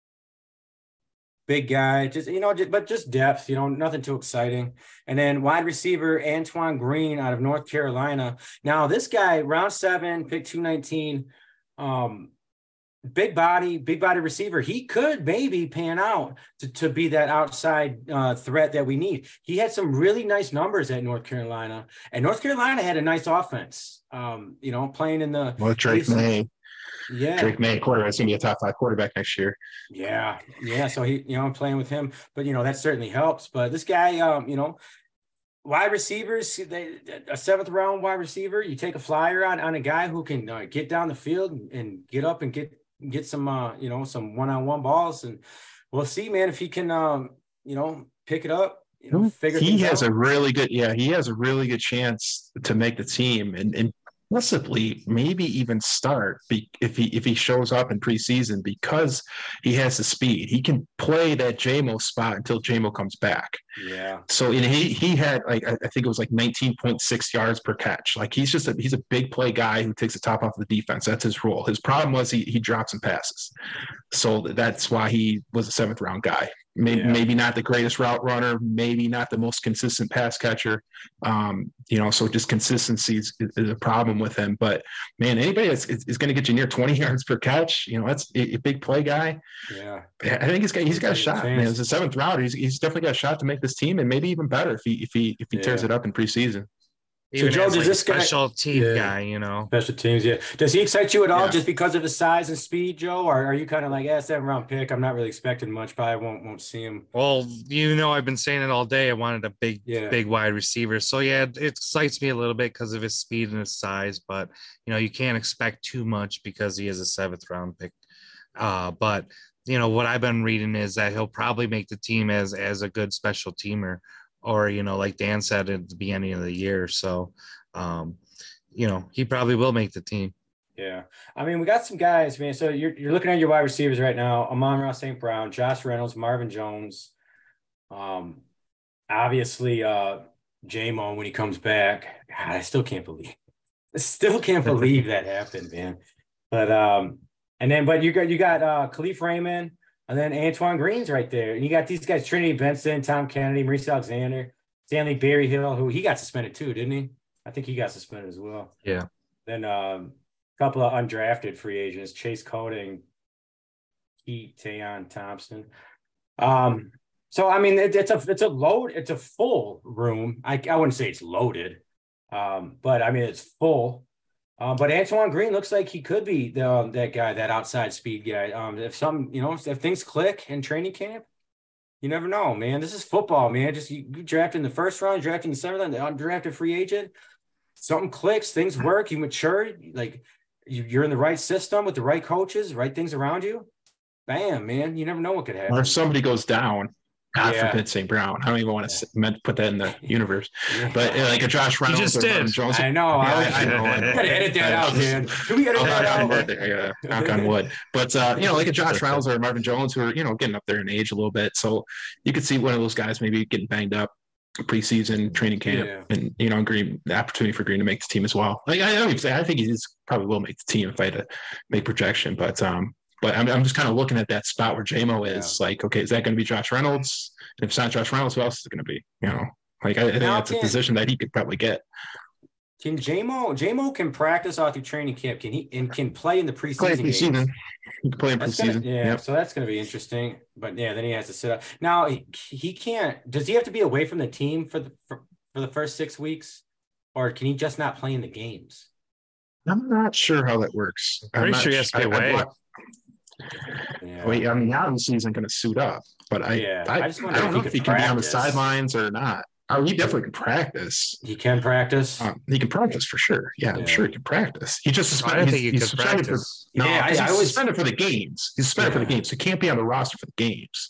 big guy, just, you know, just, but just depth, you know, nothing too exciting. And then wide receiver Antoine Green out of North Carolina. Now, this guy, round seven, pick two nineteen, um, big body, big body receiver. He could maybe pan out to, to be that outside uh, threat that we need. He had some really nice numbers at North Carolina, and North Carolina had a nice offense, um, you know, playing in the. Well, Drake May. Yeah. Drake May, quarterback, is going to be a top five quarterback next year. Yeah. Yeah. So he, you know, I'm playing with him, but, you know, that certainly helps. But this guy, um, you know, wide receivers, they, a seventh round wide receiver, you take a flyer on, on a guy who can uh, get down the field and get up and get, get some, uh, you know, some one-on-one balls. And we'll see, man, if he can, um, you know, pick it up, you know, figure he has out. a really good, yeah, he has a really good chance to make the team and, and possibly maybe even start be, if he if he shows up in preseason because he has the speed. He can play that J M O spot until J M O comes back. Yeah. So and he he had like I think it was like nineteen point six yards per catch. Like he's just a he's a big play guy who takes the top off the defense. That's his role. His problem was he he drops some passes. So that's why he was a seventh round guy. Maybe, yeah. maybe not the greatest route runner, maybe not the most consistent pass catcher. Um, you know, so just consistency is, is a problem with him. But man, anybody that's is, is going to get you near twenty yards per catch, you know, that's a, a big play guy. Yeah, I think he's got he's got a shot. Man, it's a seventh round. He's he's definitely got a shot to make this team, and maybe even better if he if he if he yeah. tears it up in preseason. Even so Joe, does like this special guy, team yeah. guy, you know, special teams, yeah. Does he excite you at all, yeah. just because of his size and speed, Joe, or are you kind of like, yeah, seven round pick? I'm not really expecting much, but I won't won't see him. Well, you know, I've been saying it all day. I wanted a big, yeah. big wide receiver, so yeah, it excites me a little bit because of his speed and his size. But you know, you can't expect too much because he is a seventh round pick. Uh, but you know, what I've been reading is that he'll probably make the team as as a good special teamer, or you know, like Dan said at the beginning of the year. So. Um, you know, he probably will make the team. Yeah. I mean, we got some guys, man. So you're you're looking at your wide receivers right now. Amon-Ra Saint Brown, Josh Reynolds, Marvin Jones. Um, obviously, uh, J-Mo when he comes back. God, I still can't believe I still can't believe that happened, man. But um, and then but you got you got uh Khalif Raymond and then Antoine Green's right there. And you got these guys, Trinity Benson, Tom Kennedy, Maurice Alexander, Stanley Berryhill, who he got suspended too, didn't he? I think he got suspended as well. Yeah. Then um, a couple of undrafted free agents, Chase Coding, Keith Tayon Thompson. Um, so I mean, it, it's a it's a load, it's a full room. I I wouldn't say it's loaded, um, but I mean it's full. Um, but Antoine Green looks like he could be the um, that guy, that outside speed guy. Um, if some, you know, if things click in training camp. You never know, man. This is football, man. Just you, you draft in the first round, draft in the seventh round, undrafted free agent. Something clicks, things work, you mature, like you, you're in the right system with the right coaches, right things around you. Bam, man. You never know what could happen. Or if somebody goes down, God yeah. forbid Saint Brown. I don't even want to yeah. put that in the universe. Yeah. But like a Josh Reynolds. You just did. Jones, I know. Yeah, I, I know. I gotta edit that out, man. Can we edit I'll that out? Wood, yeah, knock on wood. But, uh, you know, like a Josh Reynolds or Marvin Jones who are, you know, getting up there in age a little bit. So you could see one of those guys maybe getting banged up preseason training camp yeah. and, you know, Green, the opportunity for Green to make the team as well. Like, I, I think he probably will make the team if I had to make projection. But, um, But I'm, I'm just kind of looking at that spot where J-Mo is yeah. like, okay, is that going to be Josh Reynolds? And if it's not Josh Reynolds, who else is it going to be? You know, like I, I think now that's can, a position that he could probably get. Can J-Mo, J-Mo can practice all through training camp. Can he, and can play in the preseason play preseason. Games? He can play in that's preseason. Gonna, yeah. Yep. So that's going to be interesting. But yeah, then he has to sit up. Now he, he can't, does he have to be away from the team for the, for, for the first six weeks? Or can he just not play in the games? I'm not sure how that works. I'm pretty sure he has to be away. I, Yeah. Wait, I mean, obviously he's not going to suit up, but I, yeah. I, I, just I don't know if he, if he can be on the sidelines or not. Oh, he definitely can practice. He can practice. Um, he can practice for sure. Yeah, yeah, I'm sure he can practice. He just suspended. I he's, think he he's could suspended practice. For, no, yeah, I, he's I was suspended for the games. He's suspended yeah. for the games. So he can't be on the roster for the games.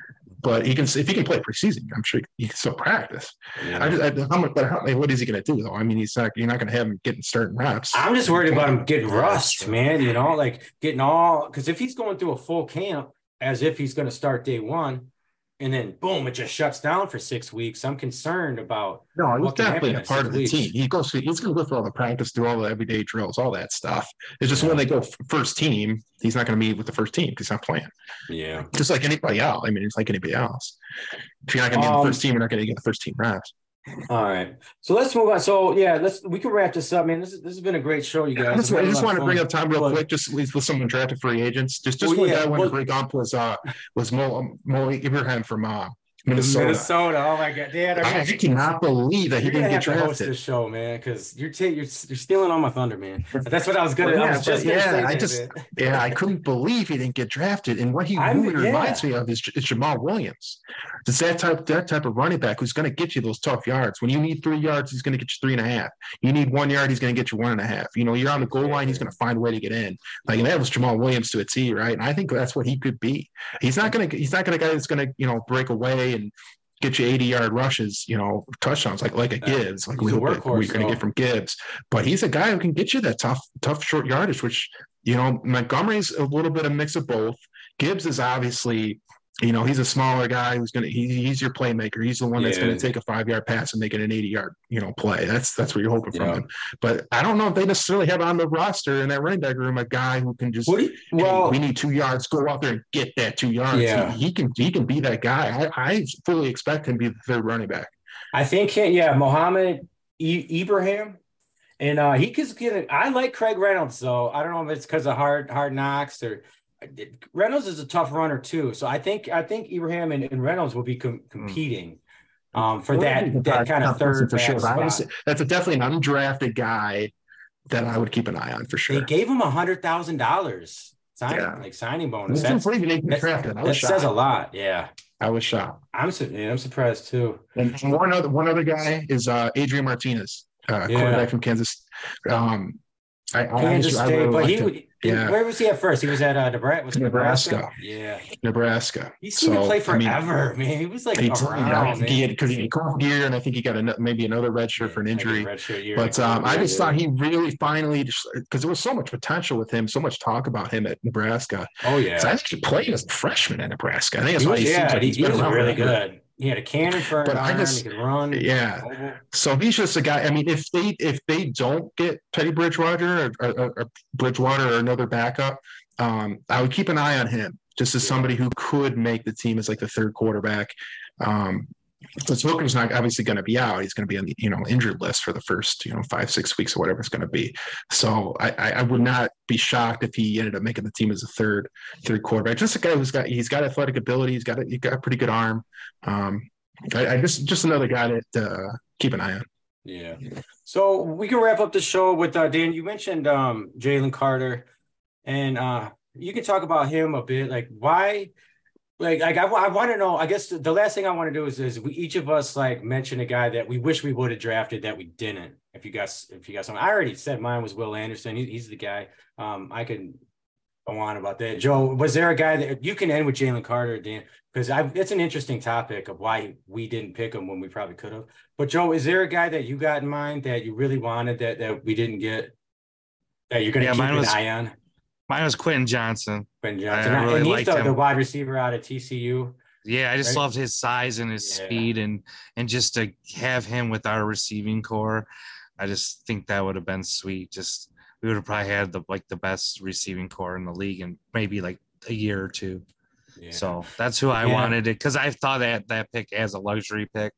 But he can, if he can play preseason, I'm sure he can still practice. Yeah. I just, I, how much, but how, what is he going to do though? I mean, he's not. You're not going to have him getting starting reps. I'm just worried about him getting rust, man. You know, like getting all because if he's going through a full camp as if he's going to start day one, and then boom, it just shuts down for six weeks. I'm concerned about. No, he's definitely a part of the weeks. team. He goes. Through, he's going to go through all the practice, through all the everyday drills, all that stuff. It's just yeah. when they go first team, he's not going to be with the first team because he's not playing. Yeah, just like anybody else. I mean, it's like anybody else. If you're not going to get um, the first team, you're not going to get the first team reps. All right, so let's move on. So yeah, let's we can wrap this up, man. This is, this has been a great show, you guys. I just, I just want to bring up time real but, quick, just with some undrafted free agents. Just just well, one yeah, guy I want to bring up was uh was Mo Mo Ibrahim from uh, Minnesota. Minnesota. Oh my God, Dad! I, I cannot believe that he didn't get drafted. Host this show, man, because you're, t- you're you're stealing all my thunder, man. That's what I was gonna. Well, yeah, I was just yeah, I just man. yeah, I couldn't believe he didn't get drafted. And what he really yeah. reminds me of is, is Jamal Williams. It's that type that type of running back who's going to get you those tough yards. When you need three yards, he's going to get you three and a half. You need one yard, he's going to get you one and a half. You know, you're on the goal line, he's going to find a way to get in. Like, and that was Jamal Williams to a T, right? And I think that's what he could be. He's not going to. He's not going to guy that's going to you know break away and get you eighty-yard rushes, you know, touchdowns like like a Gibbs, like we hope we're going to get from Gibbs. But he's a guy who can get you that tough, tough short yardage, which, you know, Montgomery's a little bit of a mix of both. Gibbs is obviously, you know, he's a smaller guy who's going to he, – he's your playmaker. He's the one that's yeah. going to take a five-yard pass and make it an eighty-yard, you know, play. That's that's what you're hoping yeah. from him. But I don't know if they necessarily have on the roster in that running back room a guy who can just you, – well, hey, we need two yards. Go out there and get that two yards. Yeah. He, he can he can be that guy. I, I fully expect him to be the third running back. I think, yeah, Mohammed e- Ibrahim. And uh, he could get it. I like Craig Reynolds, though. I don't know if it's because of hard hard knocks or – Reynolds is a tough runner too, so I think I think Ibrahim and, and Reynolds will be com- competing um, for that that kind of third for sure. Was, that's a, definitely an undrafted guy that I would keep an eye on for sure. They gave him a hundred thousand dollars signing yeah. like signing bonus. That's, that that says a lot. Yeah, I was shocked. I'm yeah, I'm surprised too. And one other one other guy is uh, Adrian Martinez, uh, yeah. quarterback from Kansas. Um, I, Kansas I, State, I really but he would. Yeah. Where was he at first? He was at uh, Nebraska. Nebraska. Nebraska. Yeah. Nebraska. He seemed so, to play forever, I mean, man. He was like he around, did, man. Because he had caught gear, and I think he got a, maybe another red shirt yeah, for an injury. Year, but um, I just thought he really finally just because there was so much potential with him, so much talk about him at Nebraska. Oh yeah. So I actually played as a freshman at Nebraska. I think that's he why was, he yeah, seems like he, he's he been was around really good. He had a cannon for an arm. Just, he could run. Yeah. Mobile. So he's just a guy. I mean, if they if they don't get Teddy Bridgewater or, or, or Bridgewater or another backup, um, I would keep an eye on him just as yeah. somebody who could make the team as like the third quarterback. Um, Because Hooker's not obviously going to be out. He's going to be on the you know injured list for the first you know five six weeks or whatever it's going to be. So I, I would not be shocked if he ended up making the team as a third third quarterback. Just a guy who's got he's got athletic ability. He's got a, he's got a pretty good arm. Um, I, I just just another guy to uh, keep an eye on. Yeah. So we can wrap up the show with uh, Dan. You mentioned um, Jalen Carter, and uh, you can talk about him a bit. Like why. Like, like I, I want to know, I guess the, the last thing I want to do is, is we each of us like mention a guy that we wish we would have drafted that we didn't. If you guys, if you got something, I already said mine was Will Anderson. He, he's the guy. Um, I can go on about that. Joe, was there a guy that you can end with Jalen Carter, Dan? Because I, it's an interesting topic of why we didn't pick him when we probably could have. But Joe, is there a guy that you got in mind that you really wanted that, that we didn't get that you're going to yeah, keep an was- eye on? Mine was Quentin Johnson. Quentin Johnson. I really and he's liked the, him. the wide receiver out of T C U. Yeah, I just right? loved his size and his yeah. speed, and and just to have him with our receiving core, I just think that would have been sweet. Just we would have probably had the like the best receiving core in the league in maybe like a year or two. Yeah. So that's who I yeah. wanted it because I thought that that pick as a luxury pick.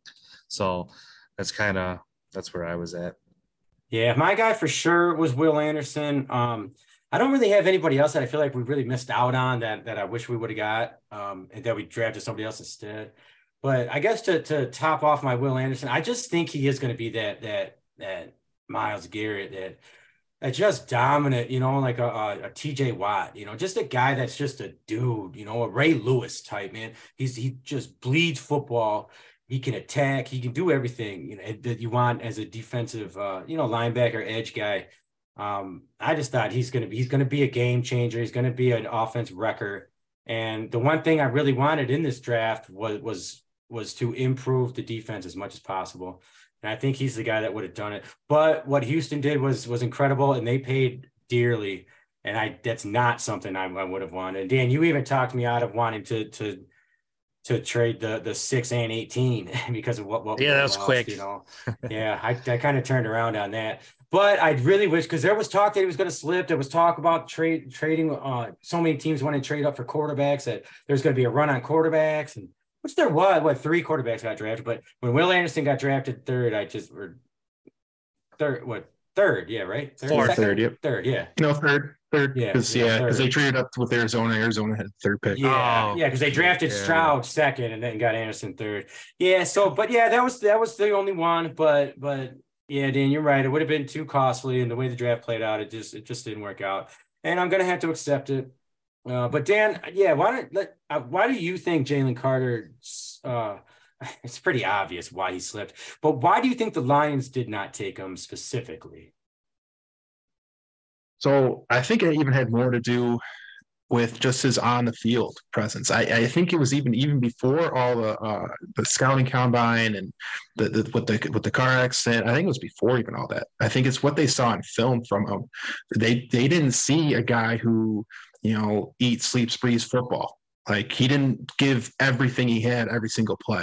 So that's kind of that's where I was at. Yeah, my guy for sure was Will Anderson. Um, I don't really have anybody else that I feel like we really missed out on that that I wish we would have got, um, and that we drafted somebody else instead. But I guess to to top off my Will Anderson, I just think he is going to be that that that Myles Garrett that that just dominant, you know, like a, a, a T J Watt, you know, just a guy that's just a dude, you know, a Ray Lewis type man. He's he just bleeds football. he can attack. He can do everything, you know, that you want as a defensive, uh, you know, linebacker, edge guy. Um, I just thought he's going to be, he's going to be a game changer. He's going to be an offense wrecker. And the one thing I really wanted in this draft was, was, was to improve the defense as much as possible. And I think he's the guy that would have done it. But what Houston did was, was incredible, and they paid dearly. And I, that's not something I, I would have wanted. And Dan, you even talked me out of wanting to, to, to trade the, the six and eighteen because of what, what, yeah, that was lost, quick. You know? Yeah. I, I kind of turned around on that, but I really wish, cause there was talk that he was going to slip. There was talk about trade trading. Uh, so many teams want to trade up for quarterbacks that there's going to be a run on quarterbacks, and which there was, what, three quarterbacks got drafted. But when Will Anderson got drafted third, I just, or third, what, third, yeah, right? Third, Fourth, third, yep. Third, yeah. No, third, third, yeah, because yeah, yeah, because they traded up with Arizona. Arizona had third pick. Yeah, oh, yeah, because they drafted yeah. Stroud second and then got Anderson third. Yeah, so but yeah, that was that was the only one. But but yeah, Dan, you're right. It would have been too costly, and the way the draft played out, it just it just didn't work out. And I'm gonna have to accept it. Uh, but Dan, yeah, why don't let uh, why do you think Jalen Carter? Uh, it's pretty obvious why he slipped, but why do you think the Lions did not take him specifically? So I think it even had more to do with just his on the field presence. I, I think it was even even before all the uh, the scouting combine and the, the with the with the car accident. I think it was before even all that. I think it's what they saw in film from him. They they didn't see a guy who, you know, eats, sleeps, breathes football. Like, he didn't give everything he had every single play.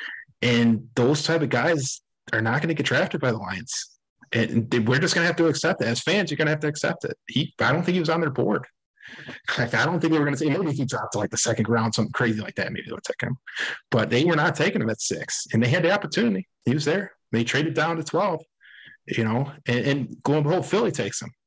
And those type of guys are not going to get drafted by the Lions. And we're just going to have to accept it. As fans, you're going to have to accept it. He, I don't think he was on their board. Like, I don't think they were going to say, maybe if he dropped to like the second round, something crazy like that, maybe they would take him. But they were not taking him at six. And they had the opportunity. He was there. They traded down to twelve, you know, and, and lo and behold, Philly takes him.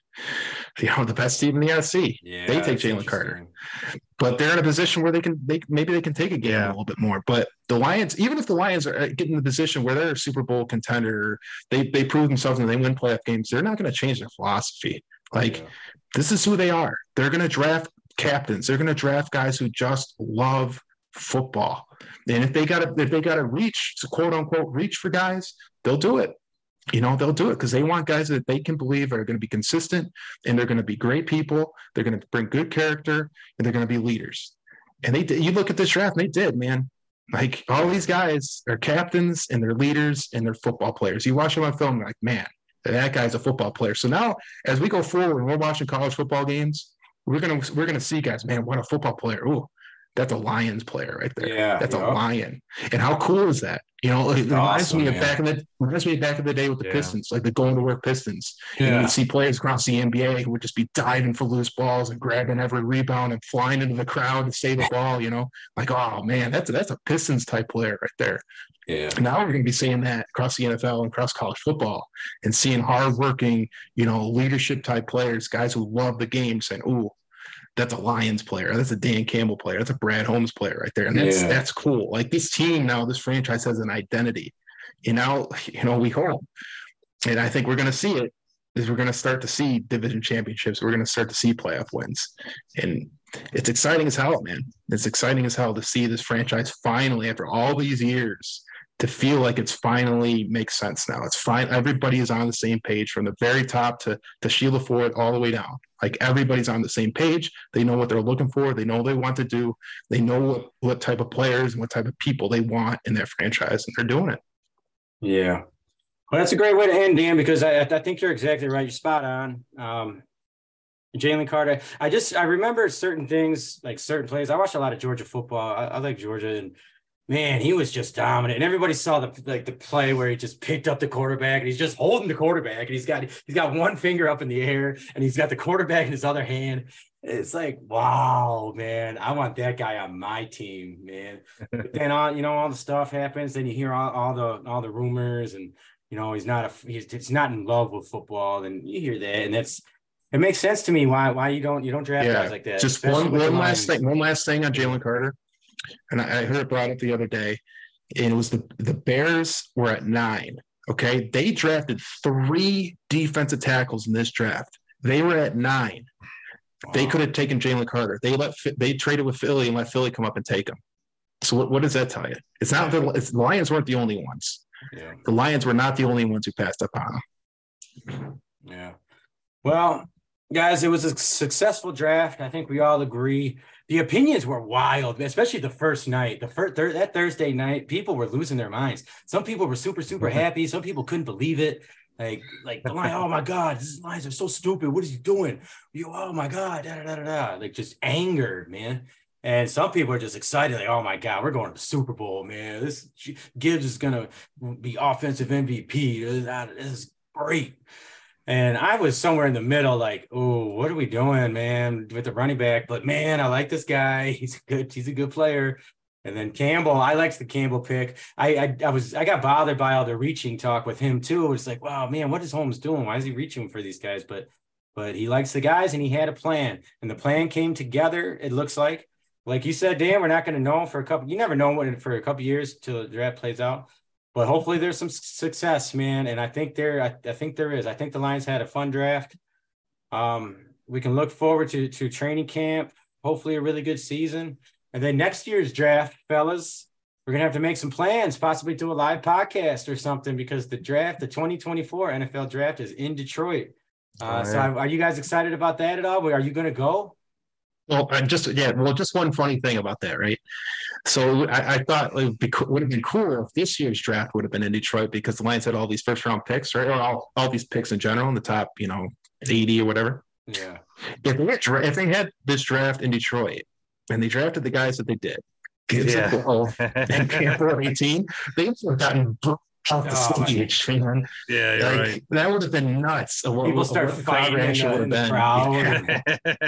You know, the best team in the N F C. Yeah, they take Jalen Carter. But they're in a position where they can, they maybe they can take a game yeah. a little bit more. But the Lions, even if the Lions are getting in the position where they're a Super Bowl contender, they they prove themselves and they win playoff games, they're not going to change their philosophy. Like, yeah. this is who they are. They're going to draft captains. They're going to draft guys who just love football. And if they got to, if they got to reach, quote unquote, reach for guys, they'll do it. You know, they'll do it because they want guys that they can believe are going to be consistent, and they're going to be great people. They're going to bring good character, and they're going to be leaders. And they did. You look at this draft, and they did, man. Like, all these guys are captains, and they're leaders, and they're football players. You watch them on film, like, man, that guy's a football player. So now, as we go forward and we're watching college football games, we're gonna we're gonna see guys, man, what a football player. Ooh, that's a Lions player right there. Yeah, that's yeah. a Lion. And how cool is that? You know, it reminds awesome, me of man. back in the reminds me of back in the day with the yeah. Pistons, like the going to work Pistons. Yeah. You know, you'd see players across the N B A who would just be diving for loose balls and grabbing every rebound and flying into the crowd to save a ball, you know. Like, oh man, that's a, that's a Pistons type player right there. Yeah. And now we're going to be seeing that across the N F L and across college football, and seeing hardworking, you know, leadership type players, guys who love the game, saying, "Ooh, that's a Lions player. That's a Dan Campbell player. That's a Brad Holmes player right there." And that's yeah. that's cool. Like, this team now, this franchise has an identity. You know, you know, we hope, and I think we're going to see it. Is we're going to start to see division championships. We're going to start to see playoff wins, and it's exciting as hell, man. It's exciting as hell to see this franchise finally, after all these years, to feel like it's finally makes sense now. It's fine. Everybody is on the same page from the very top to, to Sheila Ford all the way down. Like, everybody's on the same page. They know what they're looking for. They know what they want to do. They know what, what type of players and what type of people they want in their franchise, and they're doing it. Yeah. Well, that's a great way to end, Dan, because I, I think you're exactly right. You're spot on. Um, Jalen Carter, I just, I remember certain things, like certain plays. I watched a lot of Georgia football. I, I like Georgia, and man, he was just dominant. And everybody saw the like the play where he just picked up the quarterback and he's just holding the quarterback, and he's got he's got one finger up in the air and he's got the quarterback in his other hand. It's like, wow, man, I want that guy on my team, man. But then all you know, all the stuff happens. Then you hear all, all the all the rumors, and you know, he's not a he's, he's not in love with football. And you hear that, and that's it makes sense to me why why you don't you don't draft yeah. guys like that. Just one one last thing, one last thing on Jalen Carter. And I heard it brought up the other day, and it was the, the Bears were at nine, okay? They drafted three defensive tackles in this draft. They were at nine. Wow. They could have taken Jalen Carter. They let they traded with Philly and let Philly come up and take him. So what, what does that tell you? It's not the, it's, the Lions weren't the only ones. Yeah. The Lions were not the only ones who passed up on them. Yeah. Well, guys, it was a successful draft. I think we all agree. The opinions were wild, especially the first night. The first thir- that Thursday night, people were losing their minds. Some people were super, super happy. Some people couldn't believe it. Like, like the line, oh my God, these lines are so stupid. What is he doing? You, oh my God, da, da, da, da, da. Like just anger, man. And some people are just excited, like, oh my God, we're going to the Super Bowl, man. This Gibbs is gonna be offensive M V P. This, this is great. And I was somewhere in the middle, like, oh, what are we doing, man, with the running back? But man, I like this guy. He's good. He's a good player. And then Campbell, I liked the Campbell pick. I, I I was I got bothered by all the reaching talk with him too. It's like, wow, man, what is Holmes doing? Why is he reaching for these guys? But but he likes the guys and he had a plan. And the plan came together, it looks like. Like you said, Dan, we're not going to know for a couple. You never know what for a couple years till the draft plays out. But hopefully there's some success, man. And I think there, I, I think there is. I think the Lions had a fun draft. Um, we can look forward to to training camp. Hopefully a really good season. And then next year's draft, fellas, we're gonna have to make some plans, possibly do a live podcast or something, because the draft, the twenty twenty-four N F L draft, is in Detroit. Uh, oh, so are you guys excited about that at all? Are you gonna go? Well, I'm just yeah. Well, just one funny thing about that, right? So I, I thought it would, would have been cool if this year's draft would have been in Detroit, because the Lions had all these first round picks, right? Or all, all these picks in general in the top, you know, eighty or whatever. Yeah. If they had, if they had this draft in Detroit and they drafted the guys that they did, Gibbs yeah. and Campbell eighteen, they would have gotten off the oh, stage, man. Yeah, you're like, right. That would have been nuts. People what, start what fighting in the, in the crowd.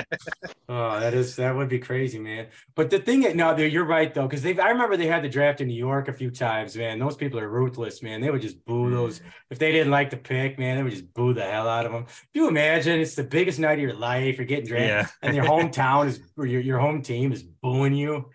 Oh, that is that would be crazy, man. But the thing is, no, you're right though, because they I remember they had the draft in New York a few times, man. Those people are ruthless, man. They would just boo those if they didn't like the pick, man. They would just boo the hell out of them. Do you imagine? It's the biggest night of your life. You're getting drafted, yeah. and your hometown is or your your home team is booing you.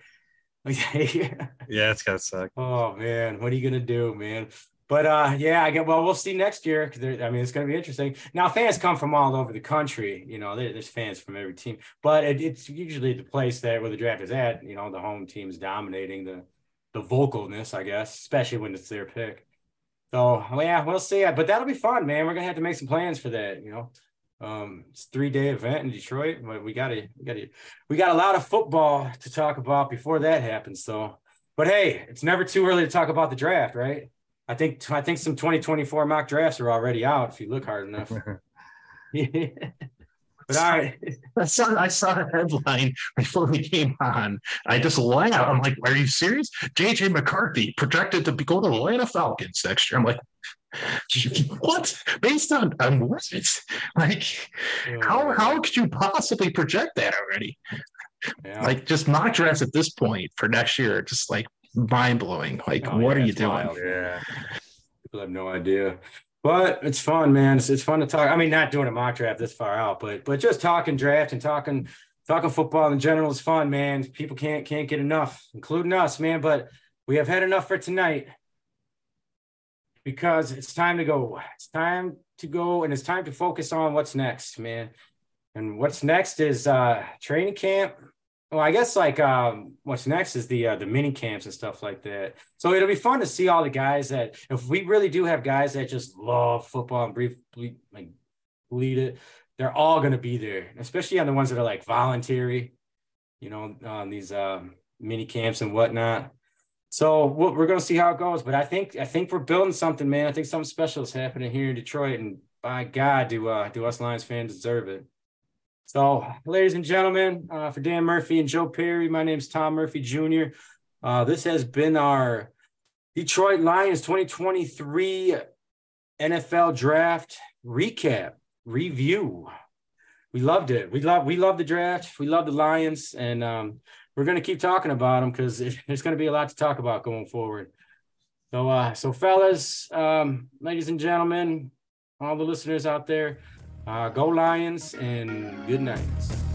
Yeah, it's gotta suck. Oh man, what are you gonna do, man? But uh, yeah, I get. Well, we'll see next year. Cause I mean, it's going to be interesting. Now, fans come from all over the country. You know, there's fans from every team, but it, it's usually the place that where the draft is at. You know, the home team's dominating the the vocalness, I guess, especially when it's their pick. So well, yeah, we'll see. But that'll be fun, man. We're gonna have to make some plans for that. You know, um, it's a three day event in Detroit, but we got to we got to we got a lot of football to talk about before that happens. So, but hey, it's never too early to talk about the draft, right? I think I think some twenty twenty-four mock drafts are already out if you look hard enough. Yeah. But all right. I saw I saw a headline before we came on. I just laughed. I'm like, are you serious? J J McCarthy projected to go to the Atlanta Falcons next year. I'm like, what? Based on, on what? Like, oh, how man. how could you possibly project that already? Yeah. Like, just mock drafts at this point for next year, just like mind blowing. Like, oh, what yeah, are you doing? Wild. Yeah, people have no idea, but it's fun, man. It's, it's fun to talk. I mean, not doing a mock draft this far out, but but just talking draft and talking talking football in general is fun, man. People can't can't get enough, including us, man. But we have had enough for tonight because it's time to go. It's time to go, and it's time to focus on what's next, man. And what's next is uh, training camp. Well, I guess like um, what's next is the uh, the mini camps and stuff like that. So it'll be fun to see all the guys that, if we really do have guys that just love football and breathe, bleed, like bleed it, they're all going to be there, especially on the ones that are like voluntary, you know, on these um, mini camps and whatnot. So we're going to see how it goes. But I think I think we're building something, man. I think something special is happening here in Detroit, and by God, do uh, do us Lions fans deserve it. So, ladies and gentlemen, uh, for Dan Murphy and Joe Perry, my name is Tom Murphy Junior Uh, this has been our Detroit Lions twenty twenty-three N F L Draft recap, review. We loved it. We love we love the draft. We love the Lions, and um, we're going to keep talking about them because there's going to be a lot to talk about going forward. So, uh, so fellas, um, ladies and gentlemen, all the listeners out there, Uh, go Lions and good night.